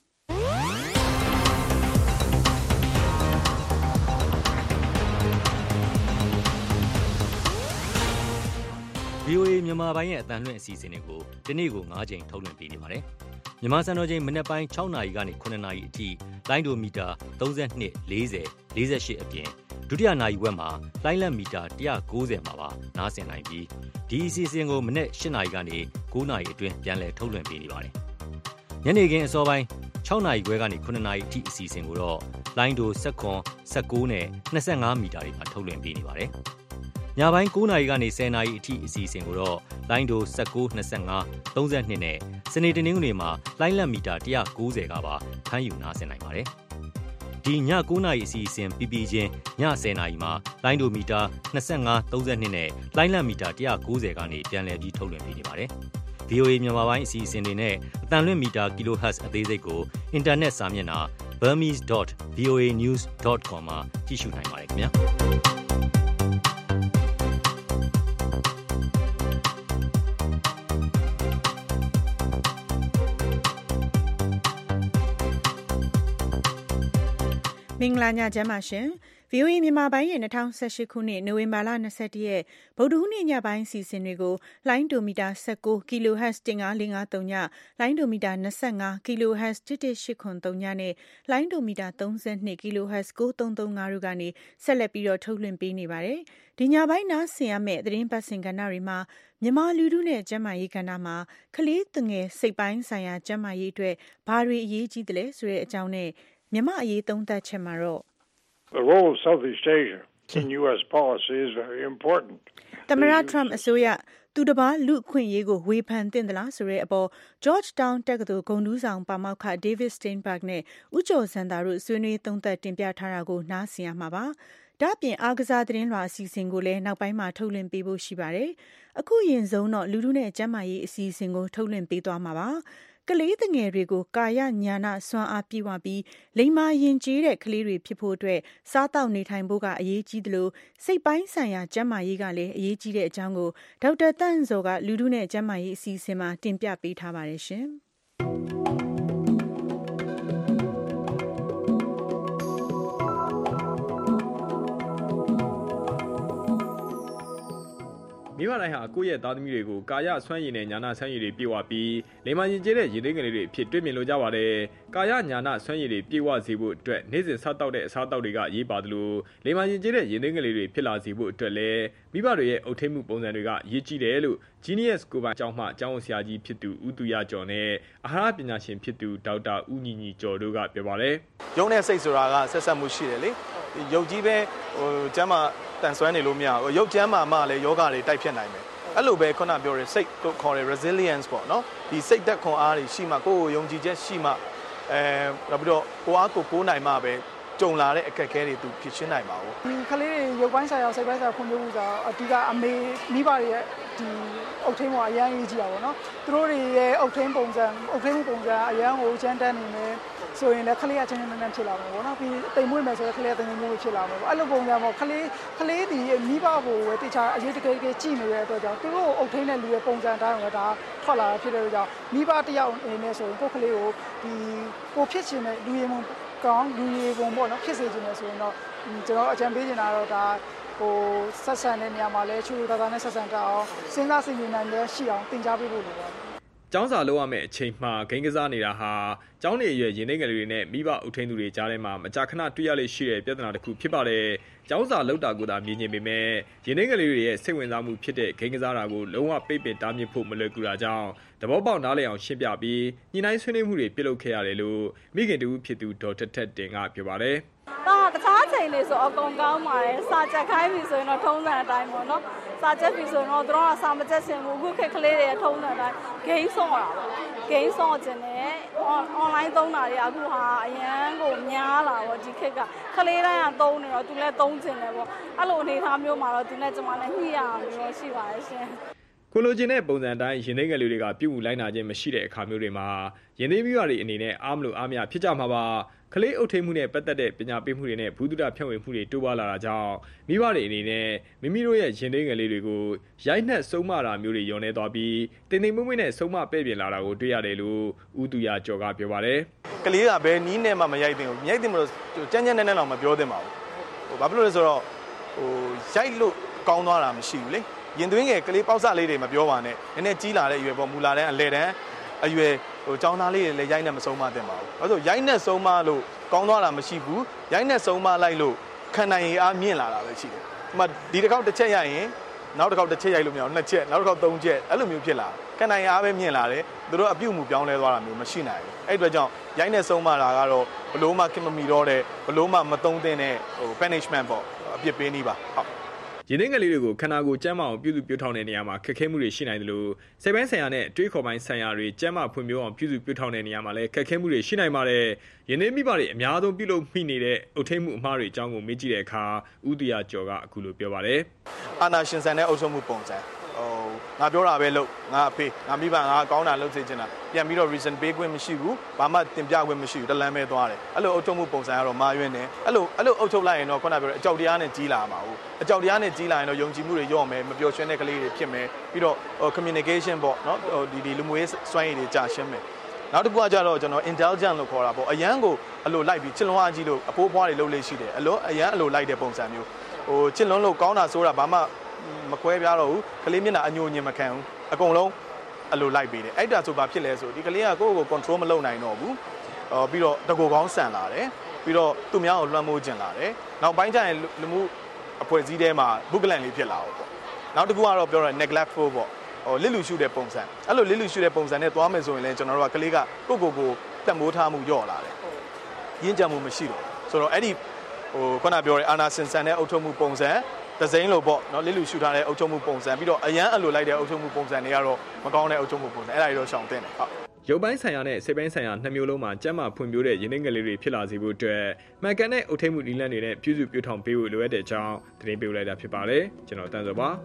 ဗီအိုအေမြန်မာပိုင်းရဲ့အသံလွှင့်အစီအစဉ်တွေကိုဒီနေ့ကို၅ချိန်ထုတ်လွှင့်ပေးနေပါတယ်။မြန်မာစံတော်ချိန်မနက်ပိုင်း၆နာရီကနေ၇နာရီအထိလိုင်းဒိုမီတာ၃၂ ၄၀ ၄၈အပြင်ဒုတိယနာရီဝက်မှာလိုင်းလက်မီတာ၁၉၀မှာပါနားဆင်နိုင်ပြီးဒီအစီအစဉ်ကိုမနက်၈နာရီကနေ၉နာရီအတွင်းပြန်လည်ထုတ်လွှင့်ပေးနေပါတယ်။ညနေခင်းအစောပိုင်း၆နာရီခွဲကနေခုနှစ်နာရီအထိအစီအစဉ်ကိုတော့လိုင်းဒို၁၇ ၁၉နဲ့၂၅မီတာတွေမှာထုတ်လွှင့်ပေးနေပါတယ်။ညပိုင်း၉နာရီကနေ၁၀နာရီအထိအစီအစဉ်ကိုတော့လိုင်းဒို၁၉ ၂၅ ၃၂နဲ့စနေတနင်္ဂနွေမှာလိုင်းလက်မီတာ၁၉၀ကပါဖမ်းယူနားဆင်နိုင်ပါတယ်။ဒီည၉နာရီအစီအစဉ်ပြီးပြီးချင်းည၁၀နာရီမှာလိုင်းဒိုမီတာ၂၅ ၃၂နဲ့လိုင်းလက်မီတာ၁၉၀ကနေပြန်လည်ပြီးထုတ်လွှင့်ပေးနေပါတယ်။ဗီအိုအေ မြန်မာပိုင်းအစီအစဉ်တွေနဲ့အတန်လွင့်မီတာ kilohertz အသေးစိတ်ကိုအင်တာနက်စာမျက်နှာ burmese dot v o a news dot com မှာကြည့်ရှုနိုင်ပါတယ်ခင်ဗျာမင်္ဂလာညချမ်းပါရှင် ဗီအိုအေ မြန်မာပိုင်းရဲ့၂၀၁၈ခုနှစ်နိုဝင်ဘာလ၂၁ရက်ဗုဒ္ဓဟူးနေ့ညပိုင်းအစီအစဉ်တွေကိုလိုင်းဒိုမီတာ၁၉ kilohertz ၁၅၄၅၃ညလိုင်းဒိုမီတာ၂၅ kilohertz ၁၁၈၇၃ညနဲ့လိုင်းဒိုမီတာ၃၂ kilohertz ၉၃၃၅တို့ကနေဆက်လက်ပြီးတော့ထုတ်လွှင့်ပေးနေပါတယ်။ဒီညပိုင်းနားဆင်ရမယ့်သတင်းပတ်စင်ကဏ္ဍတွေမှာမြန်မာလူထုနဲ့ကျန်းမာရေးကဏ္ဍမှာကလေးသူငယ်စိတ်ပိုင်းဆိုင်ရာကျန်းမာရေးအတွက်ဘာတွေအရေးကြီးသလဲဆိုတဲ့အကြောင်းနဲ့မြန်မာအရေးသုံးသပ်ချက်မှာတော့ The role of Southeast Asia in U S policy is very important. သမ္မတ Trump အစိုးရသူတစ်ပါးလူခွင့်ရေးကိုဝေဖန်သင့်သလားဆိုတဲ့အပေါ် Georgetown တက္ကသိုလ်ဂုဏ်ထူးဆောင်ပါမောက္ခ David Steinberg နဲ့ဦးကျော်စံသာတို့ဆွေးနွေးသုံးသပ်တင်ပြထားတာကိုနားဆင်ရမှာပါ။ဒါ့အပြင်အားကစားသတင်းလွှာအစီအစဉ်ကိုလည်းနောက်ပိုင်းမှာထုတ်လွှင့်ပေးဖို့ရှိပါတယ်။အခုရင်ဆုံးတော့လူထုနဲ့ကျန်းမာရေးအစီအစဉ်ကိုထုတ်လွှင့်ပေးသွားမှာပါ။ကလေးငယ်တွေကိုကာယညာဏစွမ်းအားပြည့်ဝပြီးလိမ္မာရင်ကျေးတဲ့ကလေးတွေဖြစ်ဖို့အတွက်စားတောက်နေထိုင်ဖို့ကအရေးကြီးသလိုစိတ်ပိုင်းဆိုင်ရာကျန်းမာရေးကလည်းအရေးကြီးတဲ့အကြောင်းကိုဒေါက်တာတန့်ဇော်ကလူထုနဲ့ကျန်းမာရေးအစီအစဉ်မှာတင်ပြပေးထားပါတယ်ရှင်။မိဘတိုင်းဟာကိုယ့်ရဲ့သားသမီးတွေကိုကာယဆွမ်းရည်နဲ့ညာနာဆွမ်းရည်တွေပြည့်ဝပြီးလိမ္မာရင်ကျေးတဲ့ရည်သွေးငယ်လေးတွေအဖြစ်တွေ့မြင်လိုကြပါတယ်။ကာယညာနာဆွမ်းရည်တွေပြည့်ဝစေဖို့အတွက်နေ့စဉ်စားတောက်တဲ့အစားအသောက်တွေကရေးပါသလိုလိမ္မာရင်ကျေးတဲ့ရည်သွေးငယ်လေးတွေဖြစ်လာစေဖို့အတွက်လည်းမိဘတွေရဲ့အုပ်ထိပ်မှုပုံစံတွေကရည်ကြီးတယ်လို့ Genius ကိုပိုင်ကျောင်းမှကျောင်းဆရာကြီးဖြစ်သူဦးသူရကျော်နဲ့အာဟာရပညာရှင်ဖြစ်သူဒေါက်တာဦးညီညီကျော်တို့ကပြောပါတယ်။ရုံးနဲ့စိတ်ဆိုတာကဆက်ဆက်မှုရှိတယ်လေ။ရုပ်ကြီးပဲဟိုကျမ်းမာတန်ဆွမ်းနေလို့မရဘူးရုပ်ကျမ်းမာမှလည်းယောဂတွေတိုက်ဖြစ်နိုင်တယ်အဲ့လိုပဲခုနပြောတဲ့စိတ်ကိုခေါ်တဲ့ resilience ပေါ့နော်ဒီစိတ်သက်ခွန်အားတွေရှိမှကိုယ်ကိုယုံကြည်ချက်ရှိမှအဲနောက်ပြီးတော့ကိုအားကိုကိုးနိုင်မှပဲကြုံလာတဲ့အခက်အခဲတွေသူဖြစ်ရှင်းနိုင်ပါဘူးဒီကလေးတွေရုပ်ပိုင်းဆိုင်ရာစိတ်ပိုင်းဆိုင်ရာဖွံ့ဖြိုးမှုဆိုတာအဓိကအမေမိဘတွေရဲ့ဒီအုတ်ထင်းပေါ်အရန်ရေးကြည့်တာပေါ့နော်သူတို့တွေရဲ့အုတ်ထင်းပုံစံအုတ်ထင်းမှုပုံစံအရန်ကိုချမ်းတန်းနေမယ်ဆိုရင်လည်းခလေးကချင်းချင်းနဲ့ဖြစ်လာမှာပေါ့နော်ပြီးတိမ်မွေ့မယ်ဆိုတော့ခလေးကတိမ်မွေ့ဖြစ်လာမှာပေါ့အဲ့လိုပုံစံပေါ့ခလေးခလေးဒီမိဘကိုပဲတိကျအရေးတကယ်တကယ်ကြည့်နေတဲ့အတွက်ကြောင့်သူတို့အုတ်ထင်းတဲ့လူရဲ့ပုံစံတိုင်းကဒါထွက်လာတာဖြစ်တဲ့အတွက်ကြောင့်မိဘတယောက်အနေနဲ့ဆိုရင်ကိုယ်ခလေးကိုဒီကိုဖြစ်ချင်တဲ့လူရည်မှုကောင်းလူရည်ပုံပေါ့နော်ဖြစ်စေချင်တယ်ဆိုရင်တော့ကျွန်တော်အကြံပေးချင်တာတော့ဒါဟိုဆက်ဆံတဲ့နေရာမှာလည်းချူတာတာနဲ့ဆက်ဆံတတ်အောင်စဉ်းစားစိတ်ဉာဏ်နဲ့ရှိအောင်သင်ကြားပေးဖို့လိုပါတယ်ကျောင်းစာလုပ်ရမယ့်အချိန်မှာဂိမ်းကစားနေတာဟာကျောင်းနေရွယ်ရင်းနှီးငယ်တွေနဲ့မိဘအုပ်ထိန်းသူတွေကြားထဲမှာမကြာခဏတွေ့ရလေရှိတဲ့ပြဿနာတစ်ခုဖြစ်ပါတယ်။ကျောင်းစာလုပ်တာကိုသာမြင်နေပေမဲ့ရင်းနှီးငယ်တွေရဲ့စိတ်ဝင်စားမှုဖြစ်တဲ့ဂိမ်းကစားတာကိုလုံးဝပိတ်ပင်တားမြစ်ဖို့မလွယ်ကူတာကြောင့်တဘောပေါက်နားလည်အောင်ရှင်းပြပြီးညှိနှိုင်းဆွေးနွေးမှုတွေပြုလုပ်ခဲ့ရတယ်လို့မိခင်တူဖြစ်သူဒေါ်ထက်ထက်တင်ကပြောပါတယ်။ဒါတခြားချိန်တွေဆိုအကုန်ကောင်းပါတယ်။စာချက်ခိုင်းပြီဆိုရင်တော့ထုံးစံအတိုင်းပေါ့နော်။စာချက်ပြီဆိုရင်တော့တို့ကစာမချက်စင်ဘူးအခုခက်ကလေးတွေထုံးစံအတိုင်းဂိမ်းဆော့တာပေါ့။ဂိမ်းဆော့ခြင်းနဲ့ online သုံးတာတွေအခုဟာအရန်ကိုများလာပေါ့ဒီခက်ကခလေးတိုင်းကသုံးနေတော့သူလည်းသုံးခြင်းတယ်ပေါ့။အဲ့လိုအနေထားမျိုးမှာတော့သူနဲ့ကျွန်မလည်းညှိရအောင်မျိုးရှိပါတယ်ရှင်။ကိုလိုချင်တဲ့ပုံစံတိုင်းရင်းနှီးငယ်တွေကပြုမှုလိုက်နာခြင်းမရှိတဲ့အခါမျိုးတွေမှာရင်းနှီးမိဘတွေအနေနဲ့အားမလို့အားမရဖြစ်ကြမှာပါကလေးအုပ်ထိန်းမှုနဲ့ပတ်သက်တဲ့ပညာပေးမှုတွေနဲ့ဘူးတုဒဖြန့်ဝေမှုတွေတိုးပွားလာတာကြောင့်မိဘတွေအနေနဲ့မိမိတို့ရဲ့ရင်းနှီးငယ်လေးတွေကိုရိုက်နှက်ဆုံးမတာမျိုးတွေညှော်နေသွားပြီးတင်တင်မွေ့မွေ့နဲ့ဆုံးမပဲ့ပြင်လာတာကိုတွေ့ရတယ်လို့ဦးသူရကျော်ကပြောပါတယ်ကလေးကဘယ်နီးနဲ့မှမရိုက်သင့်ဘူးရိုက်သင့်မလို့ကြမ်းကြမ်းနဲ့နဲ့တော့မပြောသင့်ပါဘူးဟိုဘာဖြစ်လို့လဲဆိုတော့ဟိုရိုက်လို့ကောင်းသွားတာမရှိဘူးလေရင်သွင်းငယ်ကလေးပေါက်စလေးတွေမပြောပါနဲ့နည်းနည်းကြီးလာတဲ့အရွယ်ပေါ်မူလာတဲ့အလဲတန်းအရွယ်ဟိုចောင်းသားလေးတွေလည်းရိုက်နဲ့မဆုံးမသင့်ပါဘူးအဲဆိုရိုက်နဲ့ဆုံးမလို့ကောင်းသွားတာမရှိဘူးရိုက်နဲ့ဆုံးမလိုက်လို့ခံနိုင်ရအားမြင့်လာတာပဲရှိတယ်ဒီမှာဒီတစ်ခေါက်တစ်ချက်ရိုက်ရင်နောက်တစ်ခေါက်တစ်ချက်ရိုက်လို့မရအောင်နှစ်ချက်နောက်တစ်ခေါက်သုံးချက်အဲ့လိုမျိုးဖြစ်လာခံနိုင်အားပဲမြင်လာတယ်သူတို့အပြုတ်မှုပြောင်းလဲသွားတာမျိုးမရှိနိုင်ဘူးအဲ့အတွက်ကြောင့်ရိုင်းနေဆုံးမလာကတော့ဘလို့မှခင်မမီတော့တဲ့ဘလို့မှမသုံးသင့်တဲ့ဟို punishment ပေါ့အပြစ်ပေးနည်းပါဟုတ်ရင်းနှီးငယ်လေးတွေကိုခန္ဓာကိုယ်ကျန်းမာအောင်ပြုစုပြုထောင်တဲ့နေရာမှာခက်ခဲမှုတွေရှိနိုင်တယ်လို့စိတ်ပိုင်းဆိုင်ရာနဲ့တွေးခေါ်ပိုင်းဆိုင်ရာတွေကျန်းမာဖွံ့ဖြိုးအောင်ပြုစုပြုထောင်တဲ့နေရာမှာလည်းခက်ခဲမှုတွေရှိနိုင်ပါတယ်။ရင်းနှီးမိဘတွေအများဆုံးပြုလုပ်မိနေတဲ့အုပ်ထိပ်မှုအမှားတွေအကြောင်းကိုမေးကြည့်တဲ့အခါဦးတီယာကျော်ကအခုလိုပြောပါတယ်။အာနာရှင်ဆန်တဲ့အုပ်ချုပ်မှုပုံစံဟိုငါပြောတာပဲလို့ငါအဖေငါမိဘငါကောင်းတာလုပ်စေချင်တာပြန်ပြီးတော့ reason ပေးခွင့်မရှိဘူးဘာမှတင်ပြခွင့်မရှိဘူးတလန်းပဲသွားတယ်အဲ့လိုအုပ်ချုပ်မှုပုံစံကတော့မာရွင်းတယ်အဲ့လိုအဲ့လိုအုပ်ချုပ်လိုက်ရင်တော့ခုနပြောတဲ့အကြောက်တရားနဲ့ကြီးလာမှာဟုတ်အကြောက်တရားနဲ့ကြီးလာရင်တော့ယုံကြည်မှုတွေညော့မယ်မပျော်ရွှင်တဲ့ကလေးတွေဖြစ်မယ်ပြီးတော့ဟို communication ပေါ့နော်ဟိုဒီဒီလူမှုရေးစွမ်းရည်တွေကြာရှင်းမယ်နောက်တစ်ခုကကြတော့ကျွန်တော် intelligent လို့ခေါ်တာပေါ့အရန်ကိုအလိုလိုက်ပြီးချစ်လွန်အားကြီးလို့အဖိုးအဖွားတွေလုပ်လို့ရှိတယ်အလိုအရန်အလိုလိုက်တဲ့ပုံစံမျိုးဟိုချစ်လွန်လို့ကောင်းတာဆိုတာဘာမှမခွဲပြားတော့ဘူးကလေးမျက်နှာအညိုညင်မခံဘူးအကုန်လုံးအလိုလိုက်ပေးတယ်အဲ့ဒါဆိုဘာဖြစ်လဲဆိုဒီကလေးကကိုယ့်ကို control မလုပ်နိုင်တော့ဘူးအော်ပြီးတော့တကူကောင်းဆန်လာတယ်ပြီးတော့သူများကိုလွှမ်းမိုးကျင်လာတယ်နောက်ပိုင်းကျရင်လူမှုအဖွဲ့အစည်းထဲမှာဘုကလန်လေးဖြစ်လာတော့ပေါ့နောက်တစ်ခုကတော့ပြောရ neglectful ပေါ့ဟိုလစ်လူရှုတဲ့ပုံစံအဲ့လိုလစ်လူရှုတဲ့ပုံစံနဲ့သွားမယ်ဆိုရင်လည်းကျွန်တော်တို့ကကလေးကကိုယ့်ကိုယ်ကိုတက်မိုးထားမှုညော့လာတယ်ရင်းကြံမှုမရှိတော့ဆိုတော့အဲ့ဒီဟိုခုနပြောတဲ့အာနာစင်ဆန်တဲ့အုပ်ချုပ်မှုပုံစံဒဇိန်းလို့ပေါ့နော်လစ်လူရှုထားတဲ့အုပ်ချုပ်မှုပုံစံပြီးတော့အရန်အလိုလိုက်တဲ့အုပ်ချုပ်မှုပုံစံတွေကတော့မကောင်းတဲ့အုပ်ချုပ်မှုပုံစံအဲ့ဒါတွေတော့ရှောင်သင့်တယ်ဟုတ်ရုပ်ပိုင်းဆိုင်ရာနဲ့စိတ်ပိုင်းဆိုင်ရာနှစ်မျိုးလုံးမှာကျန်းမာဖွံ့ဖြိုးတဲ့ရင်းနှီးငယ်လေးတွေဖြစ်လာစေဖို့အတွက်မှန်ကန်တဲ့အုပ်ထိပ်မှုနည်းလမ်းတွေနဲ့ပြုစုပြုထောင်ပေးဖို့လိုအပ်တဲ့အကြောင်းသတင်းပေးလိုက်တာဖြစ်ပါတယ်ကျွန်တော်တန်းစောပါ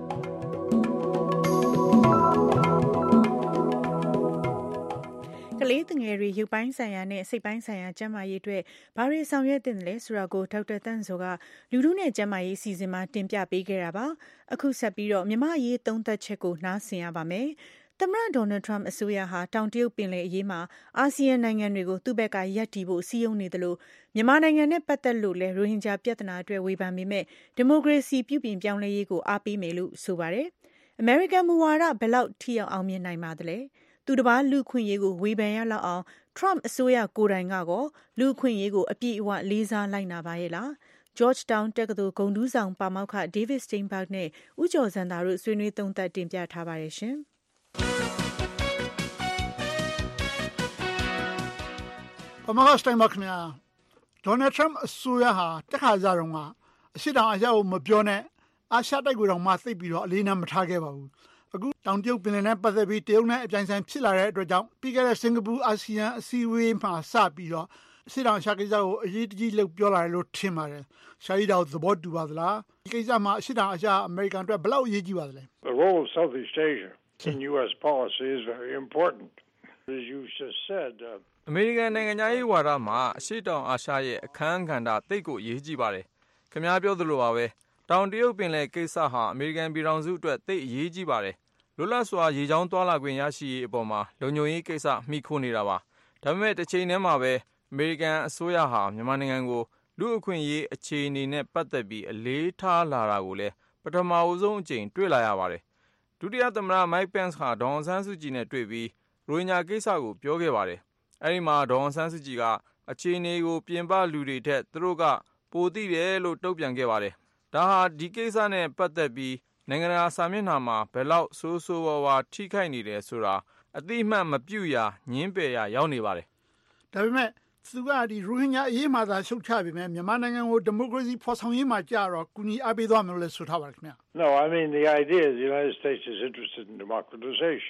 ကလေးငယ်တွေရုပ်ပိုင်းဆိုင်ရာနဲ့စိတ်ပိုင်းဆိုင်ရာကျန်းမာရေးအတွက်ဘာတွေဆောင်ရွက်သင့်တယ်လဲဆိုတာကိုဒေါက်တာတန့်စောကလူထုနဲ့ကျန်းမာရေးအစီအစဉ်မှာတင်ပြပေးခဲ့တာပါအခုဆက်ပြီးတော့မြမရေးသုံးသက်ချက်ကိုနားဆင်ရပါမယ်သမ္မတဒေါ်နယ်ထရမ့်အစိုးရဟာတောင်တရုတ်ပင်လယ်အရေးမှာအာဆီယံနိုင်ငံတွေကိုသူ့ဘက်ကရပ်တည်ဖို့စီးရုံးနေတယ်လို့မြန်မာနိုင်ငံနဲ့ပတ်သက်လို့လဲရိုဟင်ဂျာပြဿနာအတွက်ဝေဖန်ပေမဲ့ဒီမိုကရေစီပြုပြင်ပြောင်းလဲရေးကိုအားပေးမယ်လို့ဆိုပါတယ်အမေရိကန်မူဝါဒဘယ်လောက်ထိရောက်အောင်မြင်နိုင်ပါသလဲသူတစ်ပါးလူခွင့်ရေးကိုဝေဖန်ရလောက်အောင်ထရမ့်အစိုးရကိုယ်တိုင်ကကောလူခွင့်ရေးကိုအပြည့်အဝလေးစားလိုက်နာပါရဲ့လား Georgetown တက္ကသိုလ်ဂုဏ်ထူးဆောင်ပါမောက္ခ David Steinberg နဲ့ဦးကျော်စံသာတို့ဆွေးနွေးသုံးသပ်တင်ပြထားပါတယ်ရှင်ပါမောက္ခ Steinberg ခင်ဗျာဒေါ်နယ်ထရမ့်အစိုးရဟာတက်ခါကြတော့ကအရှိတောင်အရှကိုမပြောနဲ့အာရှတိုက်ကိုတော့မှသိပ်ပြီးတော့အလေးနက်မထားခဲ့ပါဘူးအခုတောင်တရုတ်ပင်လယ်နဲ့ပတ်သက်ပြီးတရုတ်နဲ့အပြိုင်ဆိုင်ဖြစ်လာတဲ့အတွက်ကြောင့်ပြီးခဲ့တဲ့စင်ကာပူအာဆီယံအစည်းအဝေးမှာစပြီးတော့အရှိတောင်အရှကိစ္စကိုအရေးတကြီးလှုပ်ပြောလာတယ်လို့ထင်ပါတယ်ရှားရီတောင်သဘောတူပါသလားဒီကိစ္စမှာအရှိတောင်အရှအမေရိကန်အတွက်ဘယ်လောက်အရေးကြီးပါသလဲ The role of Southeast Asia in U S policy is very important as you just said အမေရိကန်နိုင်ငံသားရေးဝါဒမှာအရှိတောင်အာရှရဲ့အခန်းကဏ္ဍတိတ်ကိုအရေးကြီးပါတယ်ခင်ဗျားပြောသလိုပါပဲတောင်တရုတ်ပင်လယ်ကိစ္စဟာအမေရိကန်ပြည်ထောင်စုအတွက်တိတ်အရေးကြီးပါတယ်လွတ်လပ်စွာရေကြောင်းသွားလာခွင့်ရရှိရေးအပေါ်မှာလုံခြုံရေးကိစ္စမိခိုးနေတာပါဒါပေမဲ့တစ်ချိန်တည်းမှာပဲအမေရိကန်အစိုးရဟာမြန်မာနိုင်ငံကိုလူအခွင့်အရေးအခြေအနေနဲ့ပတ်သက်ပြီးအလေးထားလာတာကိုလည်းပထမအဆုံးအကြိမ်တွေ့လာရပါတယ်ဒုတိယသမ္မတ Mike Pence ဟာဒေါ်အောင်ဆန်းစုကြည်နဲ့တွေ့ပြီးရိုဟင်ဂျာကိစ္စကိုပြောခဲ့ပါတယ်အဲဒီမှာဒေါ်အောင်ဆန်းစုကြည်ကအခြေအနေကိုပြင်ပလူတွေထက်သူတို့ကပိုသိတယ်လို့တုံ့ပြန်ခဲ့ပါတယ်ဒါဟာဒီကိစ္စနဲ့ပတ်သက်ပြီးနိုင်ငံတကာစာမျက်နှာမှာဘယ်လောက်ဆိုးဆိုးဝါးဝါထိခိုက်နေတယ်ဆိုတာအတိအမှတ်မပြုရာညင်းပယ်ရာရောက်နေပါတယ်ဒါပေမဲ့သူကဒီရိုဟင်ဂျာအရေးမှာသာရှုတ်ချပေမဲ့မြန်မာနိုင်ငံကိုဒီမိုကရေစီဖော်ဆောင်ရေးမှာကြတော့ကူညီအားပေးသွားမယ်လို့ဆိုထားပါတယ်ခင်ဗျ No, I mean the idea is the United States is interested in democratization.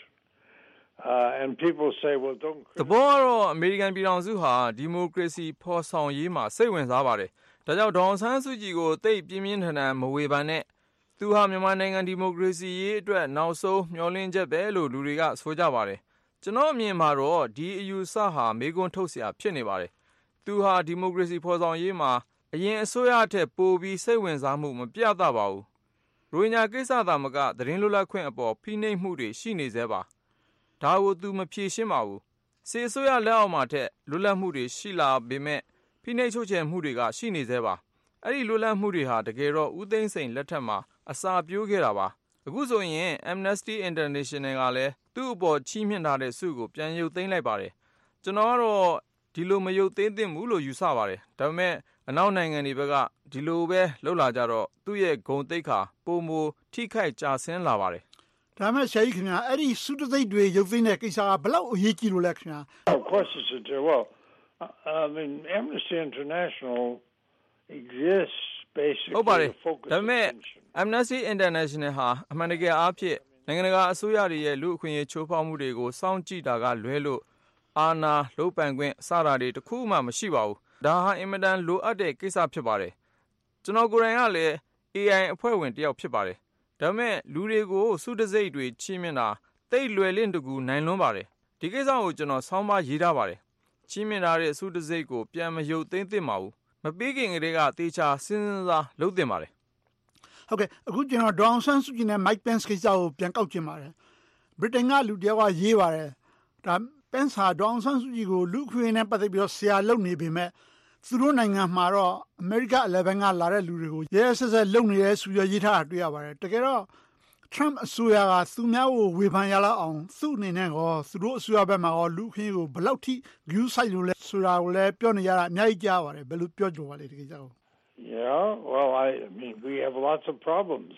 Uh, and people say, well, don't... သဘောကတော့အမေရိကန်ပြည်ထောင်စုဟာဒီမိုကရေစီဖော်ဆောင်ရေးမှာစိတ်ဝင်စားပါတယ်ဒါကြောင့်ဒေါ်အောင်ဆန်းစုကြည်ကိုတိတ်ပြင်းပြင်းထန်ထန်မဝေဖန်နဲ့သူဟာမြန်မာနိုင်ငံဒီမိုကရေစီရေးအတွက်နောက်ဆုံးမျှော်လင့်ချက်ပဲလို့လူတွေကဆိုကြပါတယ်ကျွန်တော်အမြင်မှာတော့ဒီအယူဆဟာမေးခွန်းထုတ်เสียဖြစ်နေပါတယ်သူဟာဒီမိုကရေစီဖော်ဆောင်ရေးမှာအရင်အစိုးရထက်ပိုပြီးစိတ်ဝင်စားမှုမပြသပါဘူးရိုဟင်ဂျာကိစ္စသာမကသတင်းလွတ်လပ်ခွင့်အပေါ်ဖိနှိပ်မှုတွေရှိနေသေးပါဒါကိုသူမဖြေရှင်းပါဘူးစေအစိုးရလက်အောက်မှာထက်လွတ်လပ်မှုတွေရှိလာပေမဲ့ဖိနှိပ်ချုပ်ချယ်မှုတွေကရှိနေသေးပါအဲ့ဒီလွတ်လပ်မှုတွေဟာတကယ်တော့ဦးသိန်းစိန်လက်ထက်မှာအစာပြိုးခဲ့တာပါအခုဆိုရင် Amnesty International ကလည်းသူ့အပေါ်ချီးမြှင့်ထားတဲ့ဆုကိုပြန်ရုပ်သိမ်းလိုက်ပါတယ်ကျွန်တော်ကတော့ဒီလိုမရုပ်သိမ်းသင့်ဘူးလို့ယူဆပါတယ်ဒါပေမဲ့အနောက်နိုင်ငံတွေဘက်ကဒီလိုပဲလှုပ်လာကြတော့သူ့ရဲ့ဂုဏ်သိက္ခာပုံမထိခိုက်ကြဆင်းလာပါတယ်ဒါမဲ့ဆရာကြီးခင်ဗျာအဲ့ဒီစုတစိတ်တွေရုပ်သိမ်းတဲ့ကိစ္စကဘယ်လောက်အရေးကြီးလို့လဲခင်ဗျာ Of course it's a well I mean Amnesty International exists basically ဟုတ်ပါတယ်ဒါပေမဲ့ Amnesty International ဟာအမှန်တကယ်အားဖြင့်နိုင်ငံတကာအစိုးရတွေရဲ့လူအခွင့်အရေးချိုးဖောက်မှုတွေကိုစောင့်ကြည့်တာကလွဲလို့အာဏာလုပန်ခွင့်စတာတွေတခုမှမရှိပါဘူးဒါဟာအင်မတန်လိုအပ်တဲ့ကိစ္စဖြစ်ပါတယ်ကျွန်တော်ကိုယ်တိုင်ကလည်း A I အဖွဲ့ဝင်တစ်ယောက်ဖြစ်ပါတယ်ဒါပေမဲ့လူတွေကိုစုတစိတ်တွေချီးမြှင့်တာတိတ်လွယ်လင့်တကူနိုင်လွန်းပါတယ်ဒီကိစ္စကိုကျွန်တော်ဆောင်းပါးရေးထားပါတယ်ချီးမြှင့်ထားတဲ့စုတစိတ်ကိုပြန်မရုပ်သိမ်းသင့်ပါဘူးမပေးခင်ကတည်းကတေချာစဉ်းစားလုပ်သင့်ပါတယ်ဟုတ်ကဲ့အခုကျွန်တော်ဒေါအောင်ဆန်းစုကြည်နဲ့ Mike Pence ကိစ္စကိုပြန်ကောက်ကျင်ပါတယ်ဗြိတိန်ကလူတယောက်ကရေးပါတယ်ဒါ Pence ဟာဒေါအောင်ဆန်းစုကြည်ကိုလူခွေနဲ့ပတ်သက်ပြီးတော့ဆရာလုပ်နေပေမဲ့သူတို့နိုင်ငံမှာတော့အမေရိကအလယ်ပိုင်းကလာတဲ့လူတွေကိုရဲဆက်ဆက်လုပ်နေရဲဆိုရရေးထားတာတွေ့ရပါတယ်တကယ်တော့ Trump အစိုးရကသူများကိုဝေဖန်ရလောက်အောင်သူ့အနေနဲ့ရောသူတို့အစိုးရဘက်မှာရောလူခွေကိုဘယ်လောက်ထိ view site လို့လဲဆိုတာကိုလည်းပြောနေရတာအများကြီးကြားပါတယ်ဘယ်လိုပြောကြပါလဲဒီကိစ္စကို Yeah, well, I, I mean, we have lots of problems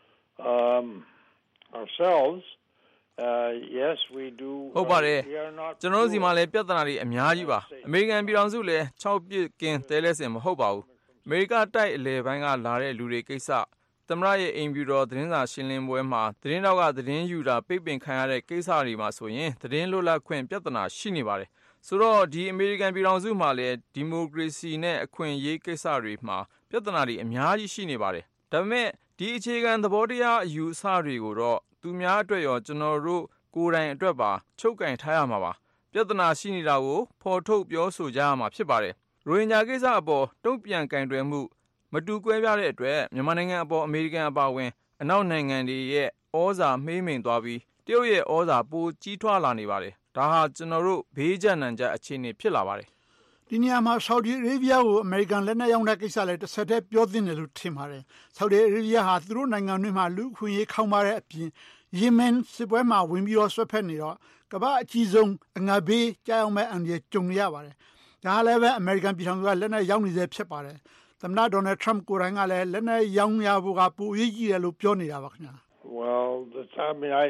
um, ourselves. Uh, yes, we do. ဟုတ်ပါတယ်ကျွန်တော်တို့စီမှာလည်းပြဿနာတွေအများကြီးပါအမေရိကန်ပြည်ထောင်စုလည်း၆ပြစ်ကင်းတဲလဲစင်မဟုတ်ပါဘူးအမေရိကတိုက်အလဲပိုင်းကလာတဲ့လူတွေကိစ္စသမ္မတရဲ့အိမ်ဖြူတော်သတင်းစာရှင်းလင်းပွဲမှာသတင်းတောက်ကသတင်းယူတာပိတ်ပင်ခံရတဲ့ကိစ္စတွေမှာဆိုရင်သတင်းလွတ်လပ်ခွင့်ပြဿနာရှိနေပါတယ်ဆိုတော့ဒီအမေရိကန်ပြည်ထောင်စုမှာလည်းဒီမိုကရေစီနဲ့အခွင့်အရေးကိစ္စတွေမှာပြဿနာတွေအများကြီးရှိနေပါတယ်ဒါပေမဲ့ဒီအခြေခံသဘောတရားအယူအဆတွေကိုတော့သူများအတွက်ရောကျွန်တော်တို့ကိုယ်တိုင်အတွက်ပါချုပ်ကင်ထားရမှာပါပြဿနာရှိနေတာကိုဖော်ထုတ်ပြောဆိုကြရမှာဖြစ်ပါတယ်ရိုဟင်ဂျာကိစ္စအပေါ်တုံ့ပြန်ကင်တွယ်မှုမတူကွဲပြားတဲ့အတွက်မြန်မာနိုင်ငံအပေါ်အမေရိကန်အပါအဝင်အနောက်နိုင်ငံတွေရဲ့ဩဇာမှေးမှိန်သွားပြီးတရုတ်ရဲ့ဩဇာပိုကြီးထွားလာနေပါတယ်ဒါဟာကျွန်တော်တို့ဘေးကျနံကျအခြေအနေဖြစ်လာပါတယ်ဒီနေရာမှာ Saudi Arabia ကိုအမေရိကန်လက်နက်ရောင်းတဲ့ကိစ္စလည်းတစ်ဆက်တည်းပြောသင့်တယ်လို့ထင်ပါတယ် Saudi Arabia ဟာသူတို့နိုင်ငံတွေမှာလူခွင့်ရေးခေါင်းပါတဲ့အပြင် Yemen စစ်ပွဲမှာဝင်ပြီးတော့ဆွဲဖက်နေတော့ကမ္ဘာအကြီးဆုံးအငတ်ဘေးကြောက်အောင်မဲ့အန်ဒီကြုံရပါတယ်ဒါလည်းပဲအမေရိကန်ပြည်ထောင်စုကလက်နက်ရောင်းနေစေဖြစ်ပါတယ်သမ္မတ Donald Trump ကိုယ်တိုင်ကလည်းလက်နက်ရောင်းရဖို့ကပိုအရေးကြီးတယ်လို့ပြောနေတာပါခင်ဗျာ Well, the time I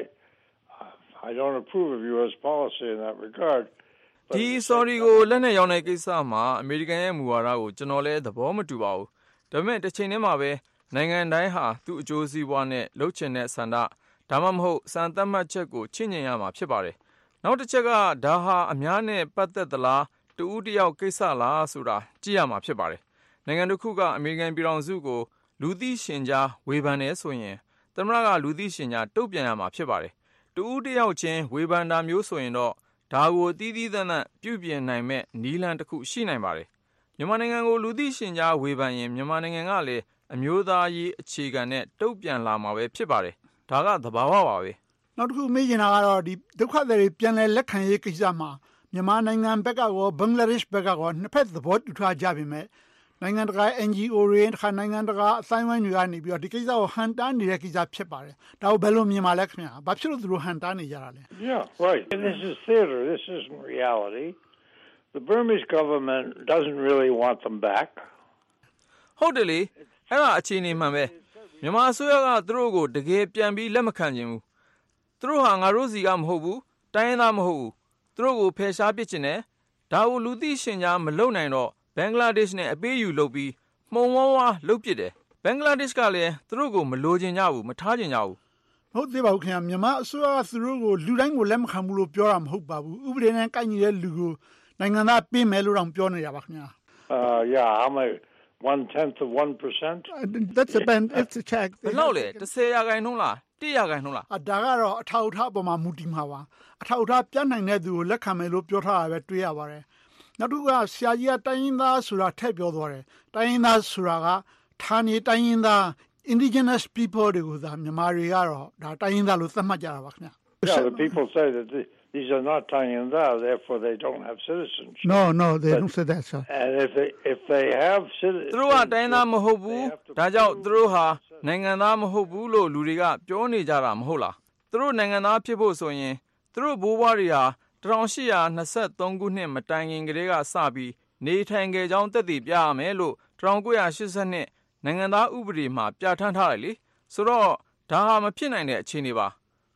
I don't approve of U S policy in that regard. ဒီ sorry ကိုလက်နဲ့ရောင်းတဲ့ကိစ္စမှာအမေရိကန်ရဲ့မူဝါဒကိုကျွန်တော်လည်းသဘောမတူပါဘူး။ဒါပေမဲ့တစ်ချိန်တည်းမှာပဲနိုင်ငံတိုင်းဟာသူ့အကျိုးစီးပွားနဲ့လှုပ်ချင်တဲ့ဆန္ဒဒါမှမဟုတ်စံသတ်မှတ်ချက်ကိုချင့်ညင်ရမှာဖြစ်ပါတယ်။နောက်တစ်ချက်ကဒါဟာအများနဲ့ပတ်သက်သလားတူဦးတယောက်ကိစ္စလားဆိုတာကြည့်ရမှာဖြစ်ပါတယ်။နိုင်ငံတစ်ခုကအမေရိကန်ပြည်ထောင်စုကိုလူသိရှင်ကြားဝေဖန်နေဆိုရင်သမ္မတကလူသိရှင်ကြားတုံ့ပြန်ရမှာဖြစ်ပါတယ်။တူဦးတယောက်ချင်းဝေဖန်တာမျိုးဆိုရင်တော့ဒါကိုတည်တည်သန့်သန့်ပြုပြင်နိုင်မဲ့နီးလန်းတစ်ခုရှိနိုင်ပါတယ်။မြန်မာနိုင်ငံကိုလူသိရှင်ကြားဝေဖန်ရင်မြန်မာနိုင်ငံကလည်းအမျိုးသားရေးအခြေခံနဲ့တုံ့ပြန်လာမှာပဲဖြစ်ပါတယ်။ဒါကသဘာဝပါပဲ။နောက်တစ်ခုမေးချင်တာကတော့ဒီဒုက္ခသည်တွေပြန်လည်လက်ခံရေးကိစ္စမှာမြန်မာနိုင်ငံဘက်ကရောဘင်္ဂလားဒေ့ရှ်ဘက်ကရောနှစ်ဖက်သဘောတူထားကြပြီမဲ့နိုင်ငံတကာ N G O တွေတခါနိုင်ငံတကာအတိုင်းဝိုင်းတွေကနေပြီးတော့ဒီကိစ္စကိုဟန်တားနေတဲ့ကိစ္စဖြစ်ပါတယ်။ဒါကိုဘယ်လိုမြင်ပါလဲခင်ဗျာ။ဘာဖြစ်လို့သူတို့ဟန်တားနေကြတာလဲ Yeah, right. And this is theater. This isn't reality. The Burmese government doesn't really want them back. ဟုတ်တယ်လေ။အဲ့ဒါအခြေအနေမှန်ပဲ။မြန်မာအစိုးရကသူတို့ကိုတကယ်ပြန်ပြီးလက်မခံချင်ဘူး။သူတို့ဟာငါတို့စီကမဟုတ်ဘူး။တိုင်းရင်းသားမဟုတ်ဘူး။သူတို့ကိုဖယ်ရှားပစ်ချင်တယ်။ဒါကိုလူသိရှင်ကြားမလုပ်နိုင်တော့ဘင်္ဂလားဒေ့ရှ်နဲ့အပေးယူလုပ်ပြီးမှုံဝါးဝါးလုပ်ပစ်တယ်ဘင်္ဂလားဒေ့ရှ်ကလည်းသူတို့ကိုမလိုချင်ကြဘူးမထားချင်ကြဘူးဟုတ်သေးပါဘူးခင်ဗျာမြန်မာအစိုးရကသူတို့ကိုလူတိုင်းကိုလက်မခံဘူးလို့ပြောတာမဟုတ်ပါဘူးဥပဒေနဲ့ကိုက်ညီတဲ့လူကိုနိုင်ငံသားပေးမယ်လို့တော့ပြောနေတာပါခင်ဗျာ Uh yeah, I'm a one tenth of one percent. That's a band it's a check. ဘယ်လောက်လဲတစ်ဆယ်ရာခိုင်နှုန်းလားတစ်ရာခိုင်နှုန်းလားအဒါကတော့အထောက်အထားအပေါ်မှာမူတည်မှာပါအထောက်အထားပြနိုင်တဲ့သူကိုလက်ခံမယ်လို့ပြောထားတာပဲတွေ့ရပါတယ်နောက်တစ်ခုကဆရာကြီးကတိုင်းရင်းသားဆိုတာထည့်ပြောသွားတယ်တိုင်းရင်းသားဆိုတာကဌာနေတိုင်းရင်းသား indigenous people တွေကိုသာမြန်မာတွေကတော့ဒါတိုင်းရင်းသားလို့သတ်မှတ်ကြတာပါခင်ဗျာ Yeah, the people say that these are not Tayinda, therefore they don't have citizenship. No, no, they don't say that, sir. And if they if they have citizenship, သူတို့ကတိုင်းသားမဟုတ်ဘူးဒါကြောင့်သူတို့ဟာနိုင်ငံသားမဟုတ်ဘူးလို့လူတွေကပြောနေကြတာမဟုတ်လားသူတို့နိုင်ငံသားဖြစ်ဖို့ဆိုရင်သူတို့ဘိုးဘွားတွေဟာ၁၈၂၃ခုနှစ်မတိုင်ခင်ကတည်းကစပြီးနေထိုင်ခဲ့ကြောင်းသက်သေပြရမယ်လို့၁၉၈၂နိုင်ငံသားဥပဒေမှာပြဋ္ဌာန်းထားတယ်လေဆိုတော့ဒါဟာမဖြစ်နိုင်တဲ့အခြေအနေပါ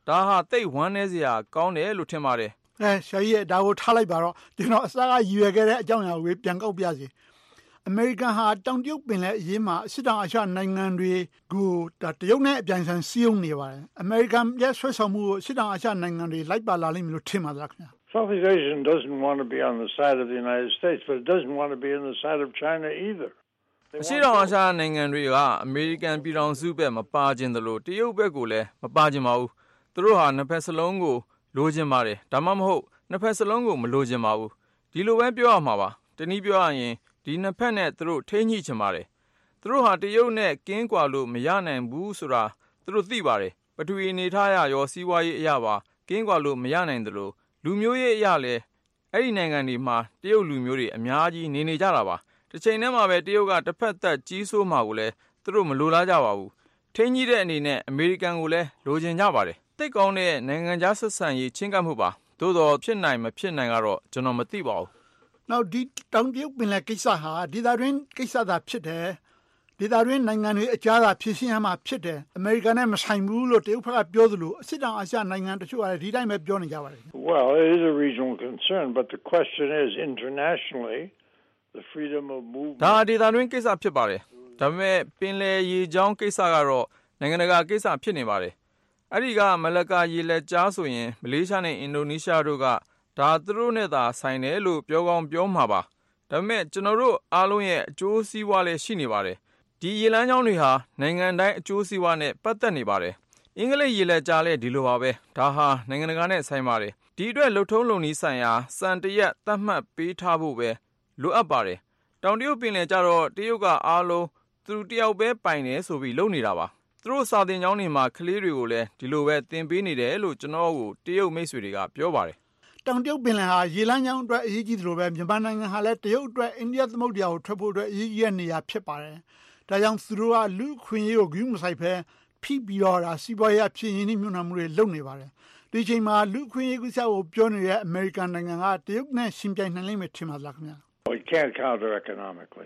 ဒါဟာတိတ်ဝမ်းနည်းစရာကောင်းတယ်လို့ထင်ပါတယ်အဲဆရာကြီးဒါကိုထားလိုက်ပါတော့ကျွန်တော်အစကရည်ရွယ်ခဲ့တဲ့အကြောင်းအရာကိုပြန်ကောက်ပြစီအမေရိကန်ဟာတောင်တရုတ်ပင်လယ်အရေးမှာအစစ်တောင်အာရှနိုင်ငံတွေကိုတရုတ်နဲ့အပြိုင်ဆိုင်စည်းရုံးနေပါတယ်အမေရိကန်ရဲ့ဆွဲဆောင်မှုကိုအစစ်တောင်အာရှနိုင်ငံတွေလိုက်ပါလာလိမ့်မယ်လို့ထင်ပါသလားခင်ဗျာ Southeast Asia doesn't want to be on the side of the United States, but it doesn't want to be on the side of China either. အရှေ့တောင်အာရှနိုင်ငံတွေကအမေရိကန်ပြည်ထောင်စုဘက်မပါခြင်းသလိုတရုတ်ဘက်ကိုလည်းမပါခြင်းပါဘူးသူတို့ဟာနှစ်ဖက်စလုံးကိုလိုချင်ပါတယ်ဒါမှမဟုတ်နှစ်ဖက်စလုံးကိုမလိုချင်ပါဘူးဒီလိုပဲပြောရမှာပါတနည်းပြောရရင်ဒီနှစ်ဖက်နဲ့သူတို့ထိန်းညှိချင်ပါတယ်သူတို့ဟာတရုတ်နဲ့ကင်းကွာလို့မရနိုင်ဘူးဆိုတာသူတို့သိပါတယ်ပထဝီအနေထားရရောစီးပွားရေးအရာပါကင်းကွာလို့မရနိုင်သလိုလူမျိုးရေးအရာလည်းအဲ့ဒီနိုင်ငံတွေမှာတရုတ်လူမျိုးတွေအများကြီးနေနေကြတာပါတစ်ချိန်တည်းမှာပဲတရုတ်ကတစ်ဖက်သက်ကြီးစိုးမှာကိုလည်းသူတို့မလိုလားကြပါဘူးထိန်းကြီးတဲ့အနေနဲ့အမေရိကန်ကိုလည်းလိုချင်ကြပါတယ်တိတ်ကောင်းတဲ့နိုင်ငံခြားဆက်ဆံရေးချင်းကပ်မှုပါသို့တော်ဖြစ်နိုင်မဖြစ်နိုင်ကတော့ကျွန်တော်မသိပါဘူးနောက်ဒီတောင်တရုတ်ပင်လယ်ကိစ္စဟာဒေသတွင်းကိစ္စသာဖြစ်တယ်ဒေသတွင်းနိုင်ငံတွေအကြားသာဖြစ်ရှင်းရမှာဖြစ်တယ်အမေရိကန်နဲ့မဆိုင်ဘူးလို့တရုတ်ဘက်ကပြောသလိုအစစ်တောင်အာရှနိုင်ငံတချို့ကလည်းဒီတိုင်းပဲပြောနေကြပါတယ် Well, it is a regional concern, but the question is internationally the freedom of movement ဒါဒေသတွင်းကိစ္စဖြစ်ပါတယ်ဒါပေမဲ့ပင်လယ်ရေကြောင်းကိစ္စကတော့နိုင်ငံတကာကိစ္စဖြစ်နေပါတယ်အဲ့ဒီကမလကာရေလက်ကြားဆိုရင်မလေးရှားနဲ့အင်ဒိုနီးရှားတို့ကဒါသူတို့နဲ့သာဆိုင်တယ်လို့ပြောကောင်းပြောမှာပါဒါပေမဲ့ကျွန်တော်တို့အားလုံးရဲ့အကျိုးစီးပွားလည်းရှိနေပါတယ်ဒီရေလမ်းကြောင်းတွေဟာနိုင်ငံတိုင်းအကျိုးစီးပွားနဲ့ပတ်သက်နေပါတယ်အင်္ဂလိပ်ရေလက်ကြားလည်းဒီလိုပါပဲဒါဟာနိုင်ငံတကာနဲ့ဆိုင်ပါတယ်ဒီအတွက်လှုပ်ထုံးလုံနည်းဆိုင်ရာစံတရက်သတ်မှတ်ပေးထားဖို့ပဲလိုအပ်ပါတယ်တောင်တရုတ်ပင်လယ်ကြတော့တရုတ်ကအားလုံးသူတယောက်ပဲပိုင်တယ်ဆိုပြီးလုပ်နေတာပါသူတို့စာသင်ကျောင်းတွေမှာကလေးတွေကိုလည်းဒီလိုပဲသင်ပေးနေတယ်လို့ကျွန်တော်ကိုတရုတ်မိတ်ဆွေတွေကပြောပါတယ်တောင်တရုတ်ပင်လယ်ဟာရေလမ်းကြောင်းအတွက်အရေးကြီးသလိုပဲမြန်မာနိုင်ငံဟာလည်းတရုတ်အတွက်အိန္ဒိယသမုဒ္ဒရာကိုထွက်ဖို့အတွက်အရေးကြီးတဲ့နေရာဖြစ်ပါတယ်ဒါကြောင့်သူတို့ကလူခွင့်ရေးကိုဂရုမစိုက်ဘဲဖိပြီးတော့ဒါစီးပွားရေးဖြစ်ရင်းနှီးမြှုပ်နှံမှုတွေလုပ်နေပါတယ်ဒီချိန်မှာလူခွင့်ရေးကိစ္စကိုပြောနေတဲ့အမေရိကန်နိုင်ငံကတရုတ်နဲ့ရှင်ပြိုင်နိုင်လိမ့်မယ်ထင်ပါလားခင်ဗျာ We can't counter economically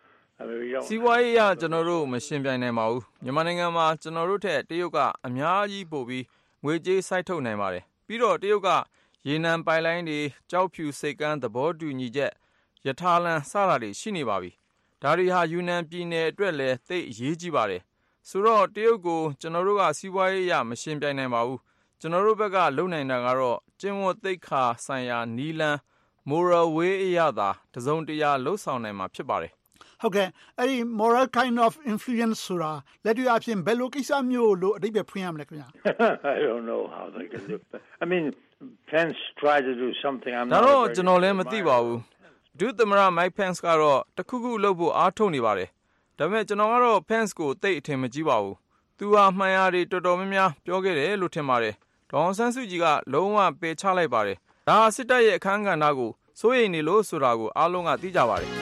I mean we don't စီးပွားရေးအရကျွန်တော်တို့မရှင်ပြိုင်နိုင်ပါဘူးမြန်မာနိုင်ငံမှာကျွန်တော်တို့ထက်တရုတ်ကအများကြီးပိုပြီးငွေကြေးစိုက်ထုတ်နိုင်ပါတယ်ပြီးတော့တရုတ်ကရေနံပိုင်လိုင်းတွေကြောက်ဖြူစိတ်ကမ်းသဘောတူညီချက်ယထာလန်စတာတွေရှိနေပါပြီဒါတွေဟာယူနန်ပြည်နယ်အတွက်လည်းသိအရေးကြီးပါတယ်ဆိုတော့တရုတ်ကိုကျွန်တော်တို့ကစီးပွားရေးအရမရှင်ပြိုင်နိုင်ပါဘူးကျွန်တော်တို့ဘက်ကလုံနိုင်တာကတော့ကျင့်ဝတ်သိက္ခာဆိုင်ရာနီလန် moral way အရသာတစုံတရာလှုပ်ဆောင်နိုင်မှာဖြစ်ပါတယ်ဟုတ်ကဲ့အဲ့ဒီ moral kind of influence ဆိုတာလက်တွေ့အဖြစ်ဘယ်လိုကိစ္စမျိုးလို့အဓိပ္ပာယ်ဖွင့်ရမလဲခင်ဗျာ I don't know how they can do that I mean Pence tried to do something I'm not ဒါတော့ကျွန်တော်လည်းမသိပါဘူးဒုသမ္မတ Mike Pence ကတော့တခုခုလုပ်ဖို့အားထုတ်နေပါတယ်ဒါပေမဲ့ကျွန်တော်ကတော့ Pence ကိုသိအထင်မကြီးပါဘူးသူဟာမှန်ရာတွေတော်တော်များများပြောခဲ့တယ်လို့ထင်ပါတယ်ဒေါ်အောင်ဆန်းစုကြည်ကလုံးဝပယ်ချလိုက်ပါတယ်ဒါဟာစစ်တပ်ရဲ့အခမ်းကဏ္ဍကိုစိုးရိမ်နေလို့ဆိုတာကိုအားလုံးကသိကြပါတယ်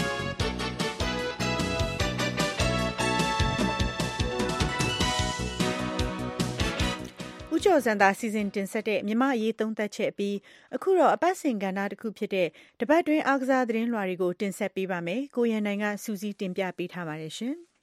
ကျော်စံသာစီစဉ်တင်ဆက်တဲ့မြမအရေးသုံးသက်ချက်ပြီးအခုတော့အပတ်စဉ်ကဏ္ဍတစ်ခုဖြစ်တဲ့တပတ်တွင်းအားကစားသတင်းလွှာတွေကိုတင်ဆက်ပေးပါမယ်။ကိုရန်နိုင်ကစူးစီးတင်ပြပေးထားပါတယ်ရှင်။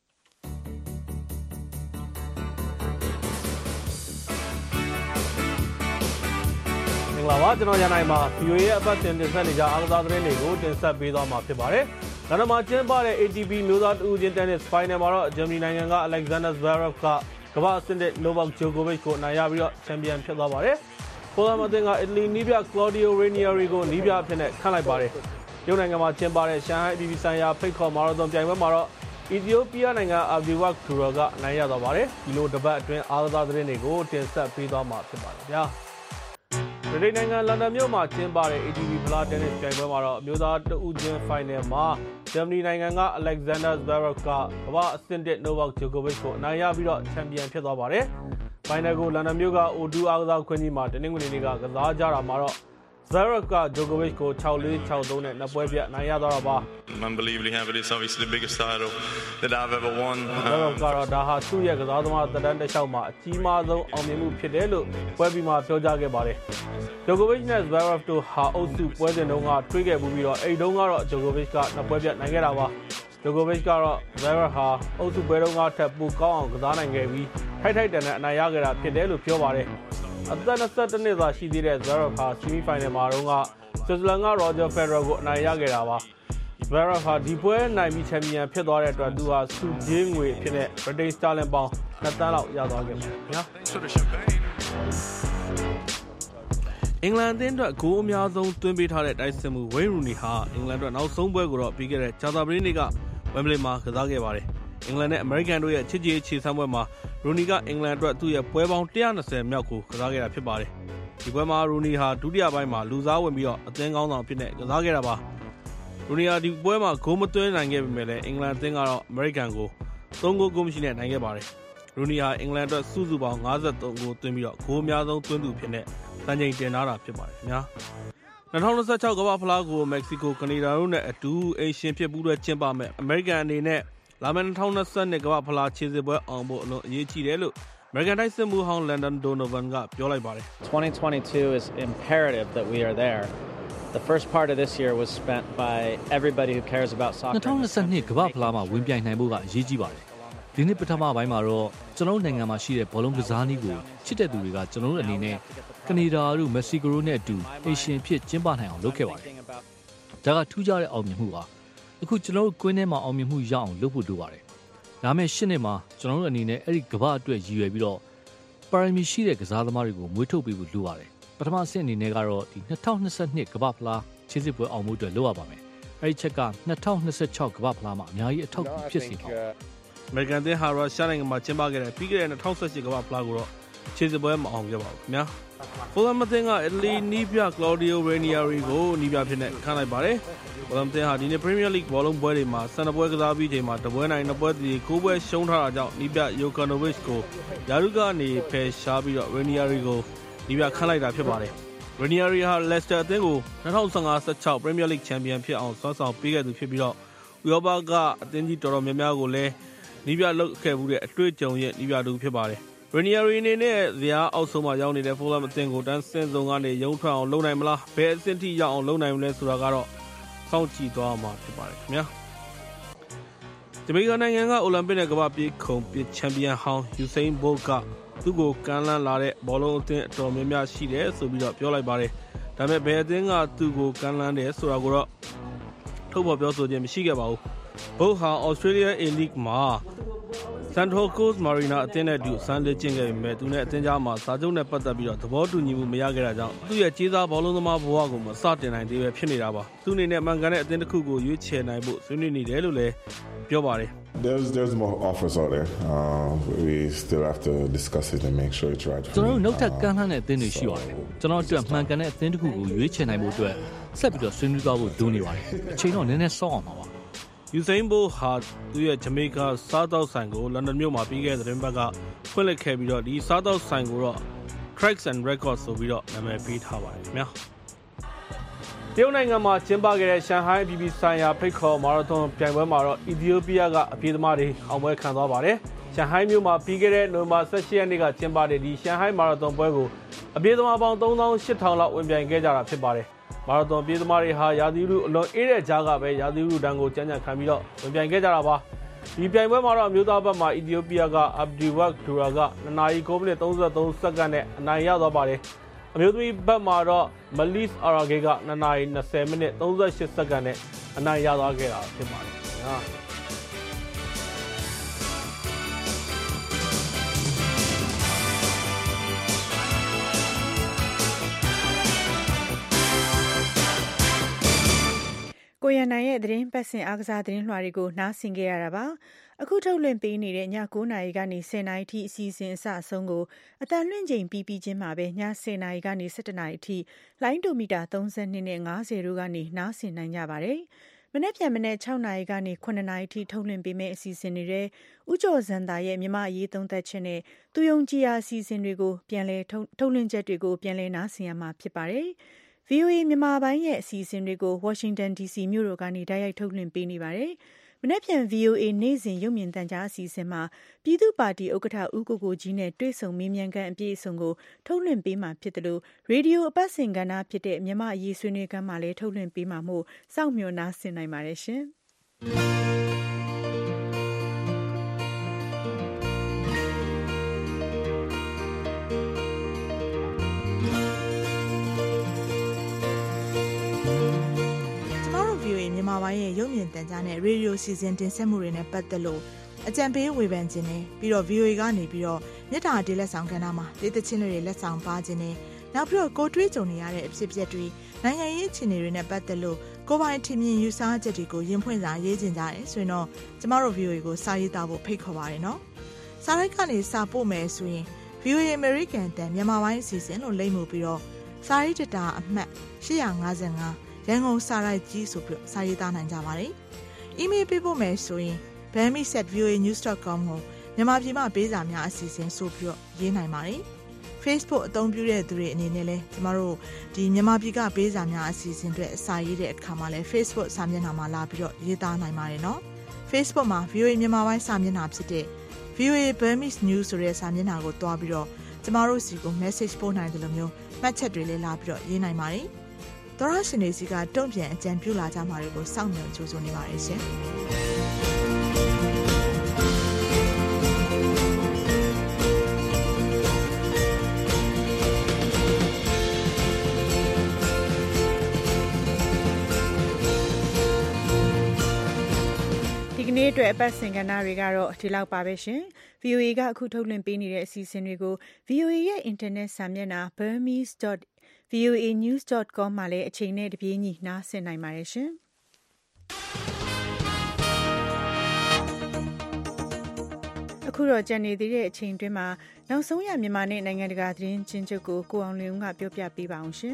မင်္ဂလာပါကျွန်တော်ရန်နိုင်ပါ ဗီအိုအေ ရဲ့အပတ်စဉ်တင်ဆက်နေကြအားကစားသတင်းတွေကိုတင်ဆက်ပေးသွားမှာဖြစ်ပါတယ်။လန်ဒန်မှာကျင်းပတဲ့ A T P မျိုးသားတဦးချင်း tennis final မှာတော့ဂျာမနီနိုင်ငံက Alexander Zverev ကကမ္ဘာအဆင့်တဲ့ Novak Djokovic ကိုနိုင်ရပြီးတော့ချန်ပီယံဖြစ်သွားပါတယ်။ပိုလန်အသင်းကအီတလီနီးပြ Claudio Ranieri ကိုနီးပြအဖြစ်နဲ့ခန့်လိုက်ပါတယ်။ရုပ်နိုင်ငံမှာကျင်းပတဲ့ရှန်ဟိုင်းအပြည်ပြည်ဆိုင်ရာဖိတ်ခေါ်မာရသွန်ပြိုင်ပွဲမှာတော့အီသီယိုးပီးယားနိုင်ငံ Abdiwak Tural ကနိုင်ရသွားပါတယ်။ဒီလိုတပတ်အတွင်းအားကစားသတင်းတွေကိုတင်ဆက်ပေးသွားမှာဖြစ်ပါတယ်ဗျာ။ဗြိတိန်နိုင်ငံလန်ဒန်မြို့မှာကျင်းပတဲ့ A T P ဖလားတင်းနစ်ပြိုင်ပွဲမှာတော့အမျိုးသားတဦးချင်း final မှာဂျာမနီနိုင်ငံက Alexander Zverev ကကမ္ဘာအဆင့်တစ် Novak Djokovic ကိုအနိုင်ရပြီးတော့ချန်ပီယံဖြစ်သွားပါတယ်။ final ကိုလန်ဒန်မြို့က O တူ အားကစားခွင့်ကြီးမှာတနင်္ဂနွေနေ့ကကစားကြတာမှာတော့ Zverev က Djokovic ကို၆၄၆၃နဲ့နှစ်ပွဲပြတ်နိုင်ရသွားတာပါ။ Unbelievably happy. It's obviously the biggest title that I've ever won. Zverev ကတော့ဒါဟာသူ့ရဲ့ကစားသမားသက်တမ်းတစ်လျှောက်မှာအကြီးမားဆုံးအောင်မြင်မှုဖြစ်တယ်လို့ပွဲပြီးမှပြောကြားခဲ့ပါတယ်။ Djokovic နဲ့ Zverev တို့ဟာအုပ်စုပွဲစဉ်တုန်းကတွေ့ခဲ့ပြီးတော့အဲ့တုန်းကတော့ Djokovic ကနှစ်ပွဲပြတ်နိုင်ခဲ့တာပါ။ Djokovic ကတော့ Zverev ဟာအုပ်စုပွဲတုန်းကထပ်ပိုကောင်းအောင်ကစားနိုင်ခဲ့ပြီးထိုက်ထိုက်တန်တန်အနိုင်ရခဲ့တာဖြစ်တယ်လို့ပြောပါတယ်။အသက်၂၁နှစ်သာရှိသေးတဲ့ Zverev ဟာ ဆီမီဖိုင်နယ်မှာတော့ကဆွစ်ဇာလန်က Roger Federer ကိုအနိုင်ရခဲ့တာပါ။ Zverev ဟာဒီပွဲနိုင်ပြီးချန်ပီယံဖြစ်သွားတဲ့အတွက်သူဟာဆုကြေးငွေအဖြစ်နဲ့ British Sterling ပေါင်းနှစ်သန်းလောက်ရသွားခဲ့ပါတယ်ခင်ဗျာ။အင်္ဂလန်အသင်းအတွက်ဂိုးအများဆုံးသွင်းပေးထားတဲ့တိုက်စစ်မှု Wayne Rooney ဟာအင်္ဂလန်အတွက်နောက်ဆုံးပွဲကိုတော့ပြီးခဲ့တဲ့ကြာသပတေးနေ့က Wembley မှာကစားခဲ့ပါတယ်။အင်္ဂလန်နဲ့အမေရိကန်တို့ရဲ့ချစ်ကြည်ရေးခြေစမ်းပွဲမှာ Rooney ကအင်္ဂလန်အတွက်သူ့ရဲ့ပွဲပေါင်းone hundred twentyမြောက်ကိုကစားခဲ့တာဖြစ်ပါတယ်။ဒီပွဲမှာ Rooney ဟာဒုတိယပိုင်းမှာလူစားဝင်ပြီးတော့အသင်းကောင်းဆောင်အဖြစ်နဲ့ကစားခဲ့တာပါ။ Rooney ဟာဒီပွဲမှာဂိုးမသွင်းနိုင်ခဲ့ပေမဲ့လည်းအင်္ဂလန်အသင်းကတော့အမေရိကန်ကိုthreeဂိုးကိုမရှိနဲ့နိုင်ခဲ့ပါတယ်။ Rooney ဟာအင်္ဂလန်အတွက်စုစုပေါင်းfifty-threeဂိုးသွင်းပြီးတော့ဂိုးအများဆုံးသွင်းသူဖြစ်တဲ့စံချိန်တင်ထားတာဖြစ်ပါတယ်ခင်ဗျာ။twenty twenty-sixကမ္ဘာဖလားကိုမက္ကဆီကိုကနေဒါတို့နဲ့အတူအိမ်ရှင်ဖြစ်ပူးတွဲကျင်းပမယ်အမေရိကန်အနေနဲ့လာမယ့်twenty twenty-twoကမ္ဘာဖလားခြေစစ်ပွဲအောင်ဖို့အလွန်အရေးကြီးတယ်လို့အမေရိကန်တိုက်စစ်မှုဟောင်း Landon Donovan ကပြောလိုက်ပါတယ်။ twenty twenty-two is imperative that we are there. The first part of this year was spent by everybody who cares about soccer. twenty twenty-twoကမ္ဘာဖလားမှာဝင်ပြိုင်နိုင်ဖို့ကအရေးကြီးပါတယ်။ဒီနေ့ပထမပိုင်းမှာတော့ကျွန်တော်နိုင်ငံမှာရှိတဲ့ဘောလုံးကစားနည်းကိုချစ်တဲ့သူတွေကကျွန်တော်တို့အနေနဲ့ကနေဒါတို့မက္ကဆီကိုတို့နဲ့အတူအေရှင်ဖြစ်ကျင်းပနိုင်အောင်လုပ်ခဲ့ပါတယ်။ဒါကထူးခြားတဲ့အောင်မြင်မှုပါ။အခုကျွန်တော်တို့ကွင်းထဲမှာအောင်မြင်မှုရအောင်လုပ်ဖို့လိုပါတယ်။ဒါမဲ့ရှစ်နှစ်မှာကျွန်တော်တို့အနေနဲ့အဲ့ဒီကမ္ဘာအတွက်ရည်ရွယ်ပြီးတော့ပါရမီရှိတဲ့ကစားသမားတွေကိုမွေးထုတ်ပေးဖို့လိုပါတယ်။ပထမအဆင့်အနေနဲ့ကတော့ဒီtwenty twenty-twoကမ္ဘာဖလားခြေစစ်ပွဲအောင်မှုအတွက်လုပ်ရပါမယ်။အဲ့ဒီချက်ကtwenty twenty-sixကမ္ဘာဖလားမှာအများကြီးအထောက်အကူဖြစ်စေပါမယ်။အမေရိကန်သင်းဟာရုရှားနိုင်ငံမှာကျင်းပခဲ့တဲ့ပြီးခဲ့တဲ့twenty eighteenကမ္ဘာဖလားကိုတော့ခြေစစ်ပွဲမအောင်ခဲ့ပါဘူးခင်ဗျာ။ Fulham အသင်းကအီတလီနီးပြ Claudio Ranieri ကိုနီးပြဖြစ်နဲ့ခန့်လိုက်ပါတယ်။ Fulham အသင်းဟာဒီနေ့ Premier League ဘောလုံးပွဲတွေမှာtwelveပွဲကစားပြီးချိန်မှာတပွဲနိုင်နှစ်ပွဲတည်nineပွဲရှုံးထားတာကြောင့်နီးပြ Jokanovic ကိုယာရုကနေဖယ်ရှားပြီးတော့ Ranieri ကိုနီးပြခန့်လိုက်တာဖြစ်ပါတယ်။ Ranieri ဟာ Leicester အသင်းကိုtwenty fifteen sixteen ပရီးမီယာလိဂ်ချန်ပီယံဖြစ်အောင်ဆွမ်းဆောင်ပေးခဲ့သူဖြစ်ပြီးတော့ဥရောပကအသင်းကြီးတော်တော်များများကိုလည်းနီးပြလုပ်ခဲ့မှုတဲ့အတွေ့အကြုံရဲ့နီးပြသူဖြစ်ပါတယ်။ Ranieri အနေနဲ့ဇယားအောက်ဆုံးမှာရောက်နေတဲ့ Fulham အသင်းကိုတန်းစင်စုံကနေရုံထွက်အောင်လုပ်နိုင်မလားဘယ်အဆင့်ထိရောက်အောင်လုပ်နိုင်မလဲဆိုတာကတော့စောင့်ကြည့်သွားမှာဖြစ်ပါတယ်ခင်ဗျာ။ဂျမေကာနိုင်ငံကအိုလံပစ်နဲ့ကမ္ဘာပြေးခုံပစ်ချန်ပီယံဟောင်း Usain Bolt ကသူ့ကိုကမ်းလှမ်းလာတဲ့ဘောလုံးအသင်းအတော်များများရှိတယ်ဆိုပြီးတော့ပြောလိုက်ပါတယ်။ဒါပေမဲ့ဘယ်အသင်းကသူ့ကိုကမ်းလှမ်းတယ်ဆိုတာကိုတော့ထုတ်ဖော်ပြောဆိုခြင်းမရှိခဲ့ပါဘူး။ Bolt ဟာ Australia A League မှာ Central Coast Mariner အသင်းနဲ့အတူဆန်းလက်ကျင့်ခဲ့ပေမဲ့သူနဲ့အသင်းကြားမှာစာချုပ်နဲ့ပတ်သက်ပြီးတော့သဘောတူညီမှုမရခဲ့တာကြောင့်သူ့ရဲ့ကြေးစားဘောလုံးသမားဘဝကိုမစတင်နိုင်သေးပဲဖြစ်နေတာပါ။သူ့အနေနဲ့မှန်ကန်တဲ့အသင်းတစ်ခုကိုရွေးချယ်နိုင်ဖို့ဆွေးနွေးနေတယ်လို့လည်းပြောပါတယ်။ There's there's more offers out there. Uh, we still have to discuss it and make sure it's right. ကျွန်တော်တို့နောက်ထပ်ကမ်းလှမ်းတဲ့အသင်းတွေရှိပါတယ်။ကျွန်တော်အတွက်မှန်ကန်တဲ့အသင်းတစ်ခုကိုရွေးချယ်နိုင်ဖို့အတွက်ဆက်ပြီးတော့ဆွေးနွေးသွားဖို့လိုနေပါတယ်။အချိန်တော့နည်းနည်းစောင့်အောင်ပါပါ။ Usain Bolt ဟာသူ့ရဲ့ဂျမေကာစားတောက်ဆိုင်ကိုလန်ဒန်မြို့မှာပြီးခဲ့တဲ့သတင်းပတ်ကဖွင့်လှစ်ခဲ့ပြီးတော့ဒီစားတောက်ဆိုင်ကိုတော့ Tracks and Records ဆိုပြီးတော့နာမည်ပေးထားပါတယ်ခင်ဗျာ။တရုတ်နိုင်ငံမှာကျင်းပခဲ့တဲ့ရှန်ဟိုင်းအပြည်ပြည်ဆိုင်ရာဖိတ်ခေါ်မာရသွန်ပြိုင်ပွဲမှာတော့အီသီယိုးပီးယားကအပြေးသမားတွေအောင်ပွဲခံသွားပါတယ်။ရှန်ဟိုင်းမြို့မှာပြီးခဲ့တဲ့နိုဝင်ဘာeighteenရက်နေ့ကကျင်းပတဲ့ဒီရှန်ဟိုင်းမာရသွန်ပွဲကိုအပြေးသမားပေါင်းthree thousand eight thousandလောက်ဝင်ပြိုင်ခဲ့ကြတာဖြစ်ပါတယ်။မာရသွန်ပြေးသမားတွေဟာရာသီဥတုအလွန်အေးတဲ့ကြားကပဲရာသီဥတုတန်းကိုကြံ့ကြံ့ခံပြီးတော့ဝင်ပြိုင်ခဲ့ကြတာပါ။ဒီပြိုင်ပွဲမှာတော့အမျိုးသားဘက်မှာအီသီယိုးပီးယားက Abdiwak Dura ကtwoနာရီnineမိနစ်thirty-threeစက္ကန့်နဲ့အနိုင်ရသွားပါတယ်။အမျိုးသမီးဘက်မှာတော့ Melis Arage ကtwoနာရီtwentyမိနစ်thirty-eightစက္ကန့်နဲ့အနိုင်ရသွားခဲ့တာဖြစ်ပါတယ်။ဟာကိုရန်နိုင်ရဲ့သတင်းပတ်စင်အားကစားသတင်းလွှာတွေကိုနားဆင်ကြရတာပါအခုထုတ်လွှင့်ပေးနေတဲ့ညnineနာရီကနေtenနာရီထိအစီအစဉ်အစအဆုံးကိုအတန်လွှင့်ချိန်ပြီးပြီးချင်းမှာပဲညtenနာရီကနေelevenနာရီထိလိုင်းဒိုမီတာthirty-twoနဲ့fiftyတို့ကနေနားဆင်နိုင်ကြပါတယ်မနေ့ပြန်မနေ့sixနာရီကနေnineနာရီထိထုတ်လွှင့်ပေးမယ့်အစီအစဉ်တွေဦးကျော်စံသာရဲ့မြမအရေးသုံးသက်ချက်နဲ့သူယုံကြည်ရာအစီအစဉ်တွေကိုပြန်လည်ထုတ်လွှင့်ချက်တွေကိုပြန်လည်နားဆင်ရမှာဖြစ်ပါတယ်V O A မြန်မာပိုင်းရဲ့အစီအစဉ်တွေကို Washington D C မြို့တော်ကနေတိုက်ရိုက်ထုတ်လွှင့်ပေးနေပါတယ်။မနေ့ပြန် V O A နေ့စဉ်ရုပ်မြင်သံကြားအစီအစဉ်မှာပြည်သူ့ပါတီဥက္ကဋ္ဌဦးကိုကိုကြီးနဲ့တွေ့ဆုံမေးမြန်းခန်းအပြည့်အစုံကိုထုတ်လွှင့်ပေးမှာဖြစ်တယ်လို့ရေဒီယိုအပတ်စဉ်ကဏ္ဍဖြစ်တဲ့မြန်မာအရေးဆွေးနွေးခန်းမှာလည်းထုတ်လွှင့်ပေးမှာမို့စောင့်မျှော်နားဆင်နိုင်ပါတယ်ရှင်။ပိုင်းရဲ့ရုပ်မြင်သံကြားနဲ့ရေဒီယိုစီစဉ်တင်ဆက်မှုတွေနဲ့ပတ်သက်လို့အကြံပေးဝေဖန်ခြင်းနဲ့ပြီးတော့ ဗီအိုအေ ကနေပြီးတော့မြစ်တာအတေးလက်ဆောင်ကဏ္ဍမှာဒေသချင်းတွေလက်ဆောင်ပါခြင်းနဲ့နောက်ပြီးတော့ကိုတွေးကြုံနေရတဲ့အဖြစ်အပျက်တွေနိုင်ငံရေးအခြေအနေတွေနဲ့ပတ်သက်လို့ကိုယ်ပိုင်ထင်မြင်ယူဆချက်တွေကိုရင်ဖွင့်စာရေးခြင်းကြတယ်ဆိုရင်တော့ကျမတို့ ဗီအိုအေ ကိုစာရေးသားဖို့ဖိတ်ခေါ်ပါတယ်နော်စာရိုက်ကနေစာပို့မယ်ဆိုရင် ဗီအိုအေ American တန်မြန်မာပိုင်းအစီအစဉ်လို့လိမ့်မှုပြီးတော့စာရေးတတာအမှတ်၈၅၅ရန်ကုန်စာရိုက်ကြီးဆိုပြီးစာရေးသားနိုင်ကြပါတယ်။ email ပေးဖို့မယ်ဆိုရင် burmese at v o a news dot com ကိုမြန်မာပြည်မှာပေးစာများအစီအစဉ်ဆိုပြီးတော့ရေးနိုင်ပါတယ်။ Facebook အသုံးပြုတဲ့သူတွေအနေနဲ့လည်းကျမတို့ဒီမြန်မာပြည်ကပေးစာများအစီအစဉ်တွေအစာရေးတဲ့အခါမှာလည်း Facebook စာမျက်နှာမှာလာပြီးတော့ရေးသားနိုင်ပါတယ်နော်။ Facebook မှာ ဗီအိုအေ မြန်မာပိုင်းစာမျက်နှာဖြစ်တဲ့ ဗီအိုအေ Burmese News ဆိုတဲ့စာမျက်နှာကိုတွားပြီးတော့ကျမတို့စီကို message ပို့နိုင်တယ်လို့မျိုးမှတ်ချက်တွေလည်းလာပြီးတော့ရေးနိုင်ပါတယ်။သောရရှင်တွေစီကတုံ့ပြန်အကြံပြုလာကြမှာတွေကိုစောင့်မျှော်ကြိုးစားနေပါတယ်ရှင်။ဒီနေ့အတွက်အပတ်စဉ်ကဏ္ဍတွေကတော့ဒီလောက်ပါပဲရှင် ဗီအိုအေ ကအခုထုတ်လွှင့်ပေးနေတဲ့အစီအစဉ်တွေကို ဗီအိုအေ ရဲ့အင်တာနက်စာမျက်နှာ burmese dot v o a news dot com မှာလည်းအချိန်နဲ့တပြေးညီနားဆင်နိုင်ပါတယ်ရှင်အခုတော့ကြံနေသေးတဲ့အချိန်တွင်းမှာနောက်ဆုံးရမြန်မာနဲ့နိုင်ငံတကာသတင်းချင်းချုပ်ကိုကိုအောင်လင်းဦးကပြောပြပေးပါအောင်ရှင်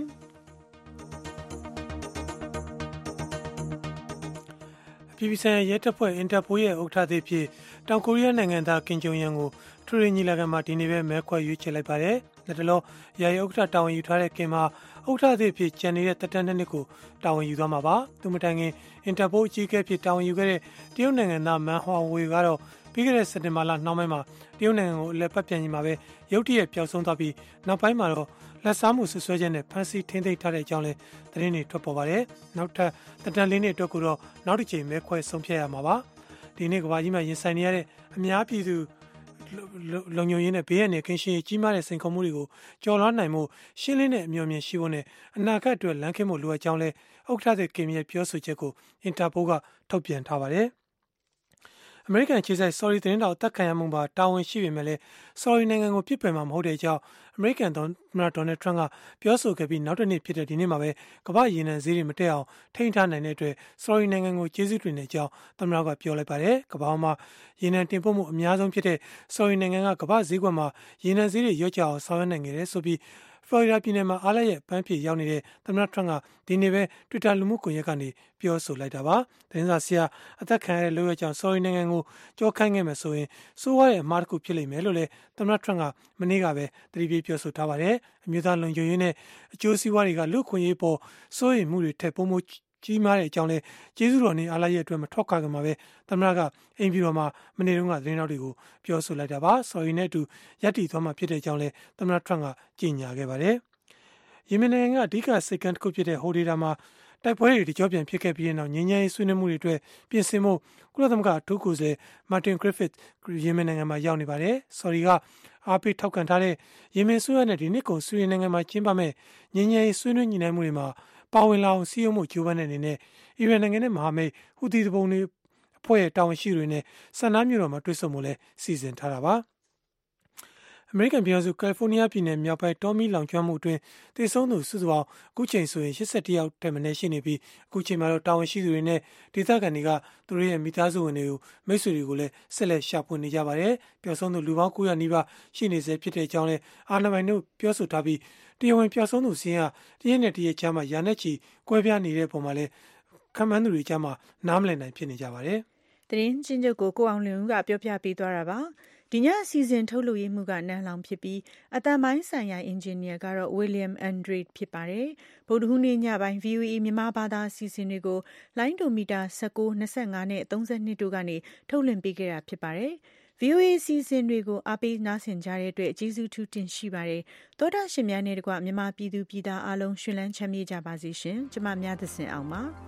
ပြည်ပဆိုင်ရာရဲတပ်ဖွဲ့အင်တာပိုရဲ့ဥက္ကဋ္ဌသစ်ဖြစ်တောင်ကိုရီးယားနိုင်ငံသားကင်ဂျုံယန်ကိုထရီညီလာခံမှာဒီနေ့ပဲမဲခွဲရွေးချယ်လိုက်ပါတယ်။လက်တလောယာယီဥက္ကဋ္ဌတာဝန်ယူထားတဲ့ကင်မှာဥက္ကဋ္ဌသစ်ဖြစ်ကျန်နေတဲ့တပ်တန်းနှစ်နှစ်ကိုတာဝန်ယူသွားမှာပါ။သူမတိုင်ခင်အင်တာပိုအကြီးအကဲဖြစ်တာဝန်ယူခဲ့တဲ့တရုတ်နိုင်ငံသားမန်ဟွာဝေကတော့ပြီးခဲ့တဲ့စက်တင်ဘာလနှောင်းပိုင်းမှာတရုတ်နိုင်ငံကိုအလက်ပတ်ပြန်ကြီးမှာပဲရုတ်တရက်ပျောက်ဆုံးသွားပြီးနောက်ပိုင်းမှာတော့လက်စားမှုဆွဆွဲချက်နဲ့ဖမ်းဆီးထိန်းသိမ်းထားတဲ့အကြောင်းလည်းသတင်းတွေထွက်ပေါ်ပါတယ်။နောက်ထပ်တပ်တန်းလေးနှစ်အတွက်ကိုတော့နောက်တစ်ချိန်မဲခွဲဆုံးဖြတ်ရမှာပါ။ဒီနေ့ကဘာကြီးမှာရင်ဆိုင်နေရတဲ့အများပြည်သူလုံခြုံရေးနဲ့ဘေးရန်နဲ့ကင်းရှင်းရေးကြီးမားတဲ့စိန်ခေါ်မှုတွေကိုကျော်လွှားနိုင်မှုရှင်းလင်းတဲ့အမျှော်မြင်ရှိဖို့နဲ့အနာဂတ်အတွက်လမ်းခင်းဖို့လိုအပ်ကြောင်းလဲဥက္ကဋ္ဌသစ်ကင်ရဲ့ပြောဆိုချက်ကိုအင်တာပိုကထုတ်ပြန်ထားပါတယ်။အမေရိကန်ခြေဆိုင် sorry သတင်းတော်အသက်ခံရမှုမှာတာဝန်ရှိပေမဲ့လည်း sorry နိုင်ငံကိုပြစ်ပယ်မှာမဟုတ်တဲ့အကြောင်းအမေရိကန်သမ္မတဒေါ်နယ်ထရန့်ကပြောဆိုခဲ့ပြီးနောက်တစ်နေ့ဖြစ်တဲ့ဒီနေ့မှာပဲကမ္ဘာရေနံဈေးတွေမတက်အောင်ထိန်းထားနိုင်တဲ့အတွက် sorry နိုင်ငံကိုကျေးဇူးတင်တဲ့အကြောင်းသမ္မတကပြောလိုက်ပါတယ်ကမ္ဘာမှာရေနံတင်ပို့မှုအများဆုံးဖြစ်တဲ့ sorry နိုင်ငံကကမ္ဘာဈေးကွက်မှာရေနံဈေးတွေလျော့ကျအောင်ဆောင်ရွက်နိုင်ခဲ့တယ်ဆိုပြီးဖလော်ရီဒါပြည်နယ်မှာအားလရဲ့ပန်းဖြေရောက်နေတဲ့သမ္မတထရန့်ကဒီနေ့ပဲ Twitter လူမှုကွန်ရက်ကနေပြောဆိုလိုက်တာပါ။သတင်းစာဆရာအသက်ခံရတဲ့လို့ရကြောင့် sorry နိုင်ငံကိုကြောခိုင်းခဲ့မယ်ဆိုရင်စိုးရရဲ့အမှားတစ်ခုဖြစ်လိမ့်မယ်လို့လည်းသမ္မတထရန့်ကမနေ့ကပဲသတိပေးပြောဆိုထားပါတယ်။အမျိုးသားလုံခြုံရေးနဲ့အကျိုးစီးပွားတွေကလူ့ခွင့်ရေးပေါ်စိုးရိမ်မှုတွေထက်ပိုမိုကြီးမားတဲ့အကြောင်းလဲကျေးဇူးတော်နေအားလရဲ့အတွက်မထွက်ခွာခင်မှာပဲသမ္မတကအိမ်ပြည်တော်မှာမနေ့တုန်းကသတင်းတော်တွေကိုပြောဆိုလိုက်တာပါ။ sorry နဲ့အတူရပ်တည်သွားမှာဖြစ်တဲ့အကြောင်းလဲသမ္မတထရန့်ကကြေညာခဲ့ပါတယ်။ယီမင်နိုင်ငံကအဓိကစိတ်ကမ်းတစ်ခုဖြစ်တဲ့ဟိုဒေတာမှာတိုက်ပွဲတွေတကြောပြန်ဖြစ်ခဲ့ပြီးတဲ့နောက်ငြိမ်းချမ်းရေးဆွေးနွေးမှုတွေအတွက်ပြင်ဆင်မှုကုလသမဂ္ဂအထူးကိုယ်စားလှယ်မာတင်ဂရစ်ဖစ်ယီမင်နိုင်ငံမှာရောက်နေပါတယ်။ sorry ကအားပေးထောက်ခံထားတဲ့ယီမင်ဆွေးနွေးတဲ့ဒီနှစ်ကုန်ဆွေးနွေးနိုင်ငံမှာကျင်းပမဲ့ငြိမ်းချမ်းရေးဆွေးနွေးညှိနှိုင်းမှုတွေမှာပါဝင်လာအောင်စည်းရုံးမှုကြိုးပမ်းတဲ့အနေနဲ့အီရန်နိုင်ငံနဲ့မဟာမိတ်ဟူသီတပုံတွေအဖွဲ့ရဲ့တာဝန်ရှိသူတွေနဲ့ဆန္ဒမြို့တော်မှာတွေ့ဆုံမှုလဲစီစဉ်ထားတာပါ။အမေရိကန်ပြည်ထောင်စုကယ်လီဖိုးနီးယားပြည်နယ်မြောက်ပိုင်းတောမီလောင်ကျွမ်းမှုအတွင်းသေဆုံးသူစုစုပေါင်းအခုချိန်ဆိုရင်၈၁ယောက်ထက်မနည်းရှိနေပြီးအခုချိန်မှာတော့တာဝန်ရှိသူတွေနဲ့ဒေသခံတွေကသူတို့ရဲ့မိသားစုဝင်တွေကိုမိတ်ဆွေတွေကိုလည်းဆက်လက်ရှာဖွေနေကြပါတယ်။ပျောက်ဆုံးသူလူပေါင်း၉ရာနီးပါးရှိနေစေဖြစ်တဲ့အကြောင်းလဲအာဏာပိုင်တို့ပြောဆိုထားပြီးတရားဝင်ပျောက်ဆုံးသူစီးရင်ကတရက်နဲ့တရက်ကြားမှာရာနဲ့ချီကွဲပြားနေတဲ့ပုံမှာလဲခံမှန်းသူတွေကြားမှာနားမလည်နိုင်ဖြစ်နေကြပါတယ်။သတင်းချင်းချုပ်ကိုကိုအောင်လင်းဦးကပြောပြပေးသွားတာပါ။ဒီညအစီအစဉ်ထုတ်လုပ်ရေးမှုကနန်းလောင်ဖြစ်ပြီးအတန်ပိုင်းဆိုင်ရာအင်ဂျင်နီယာကတော့ William Andre ဖြစ်ပါတယ်။ဗုဒ္ဓဟူးနေ့ညပိုင်း ဗီအိုအေ မြန်မာဘာသာအစီအစဉ်တွေကိုလိုင်းဒိုမီတာ၁၉ ၂၅နဲ့၃၂တို့ကနေထုတ်လွှင့်ပေးခဲ့တာဖြစ်ပါတယ်။ ဗီအိုအေ အစီအစဉ်တွေကိုအားပေးနားဆင်ကြတဲ့အတွက်ကျေးဇူးထူးတင်ရှိပါတယ်။သောတာရှင်များနဲ့တကွမြန်မာပြည်သူပြည်သားအားလုံးရှင်လန်းချမ်းမြေ့ကြပါစေရှင်။ကျမများသစင်အောင်ပါ။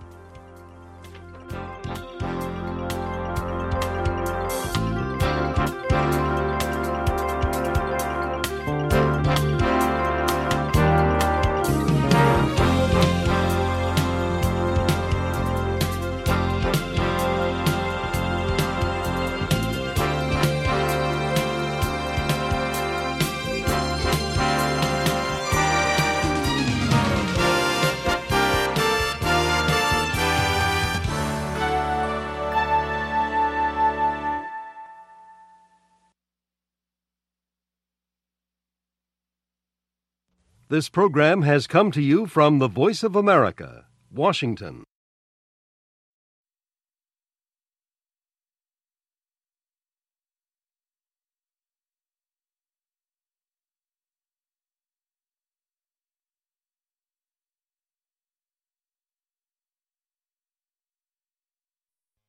This program has come to you from the Voice of America, Washington.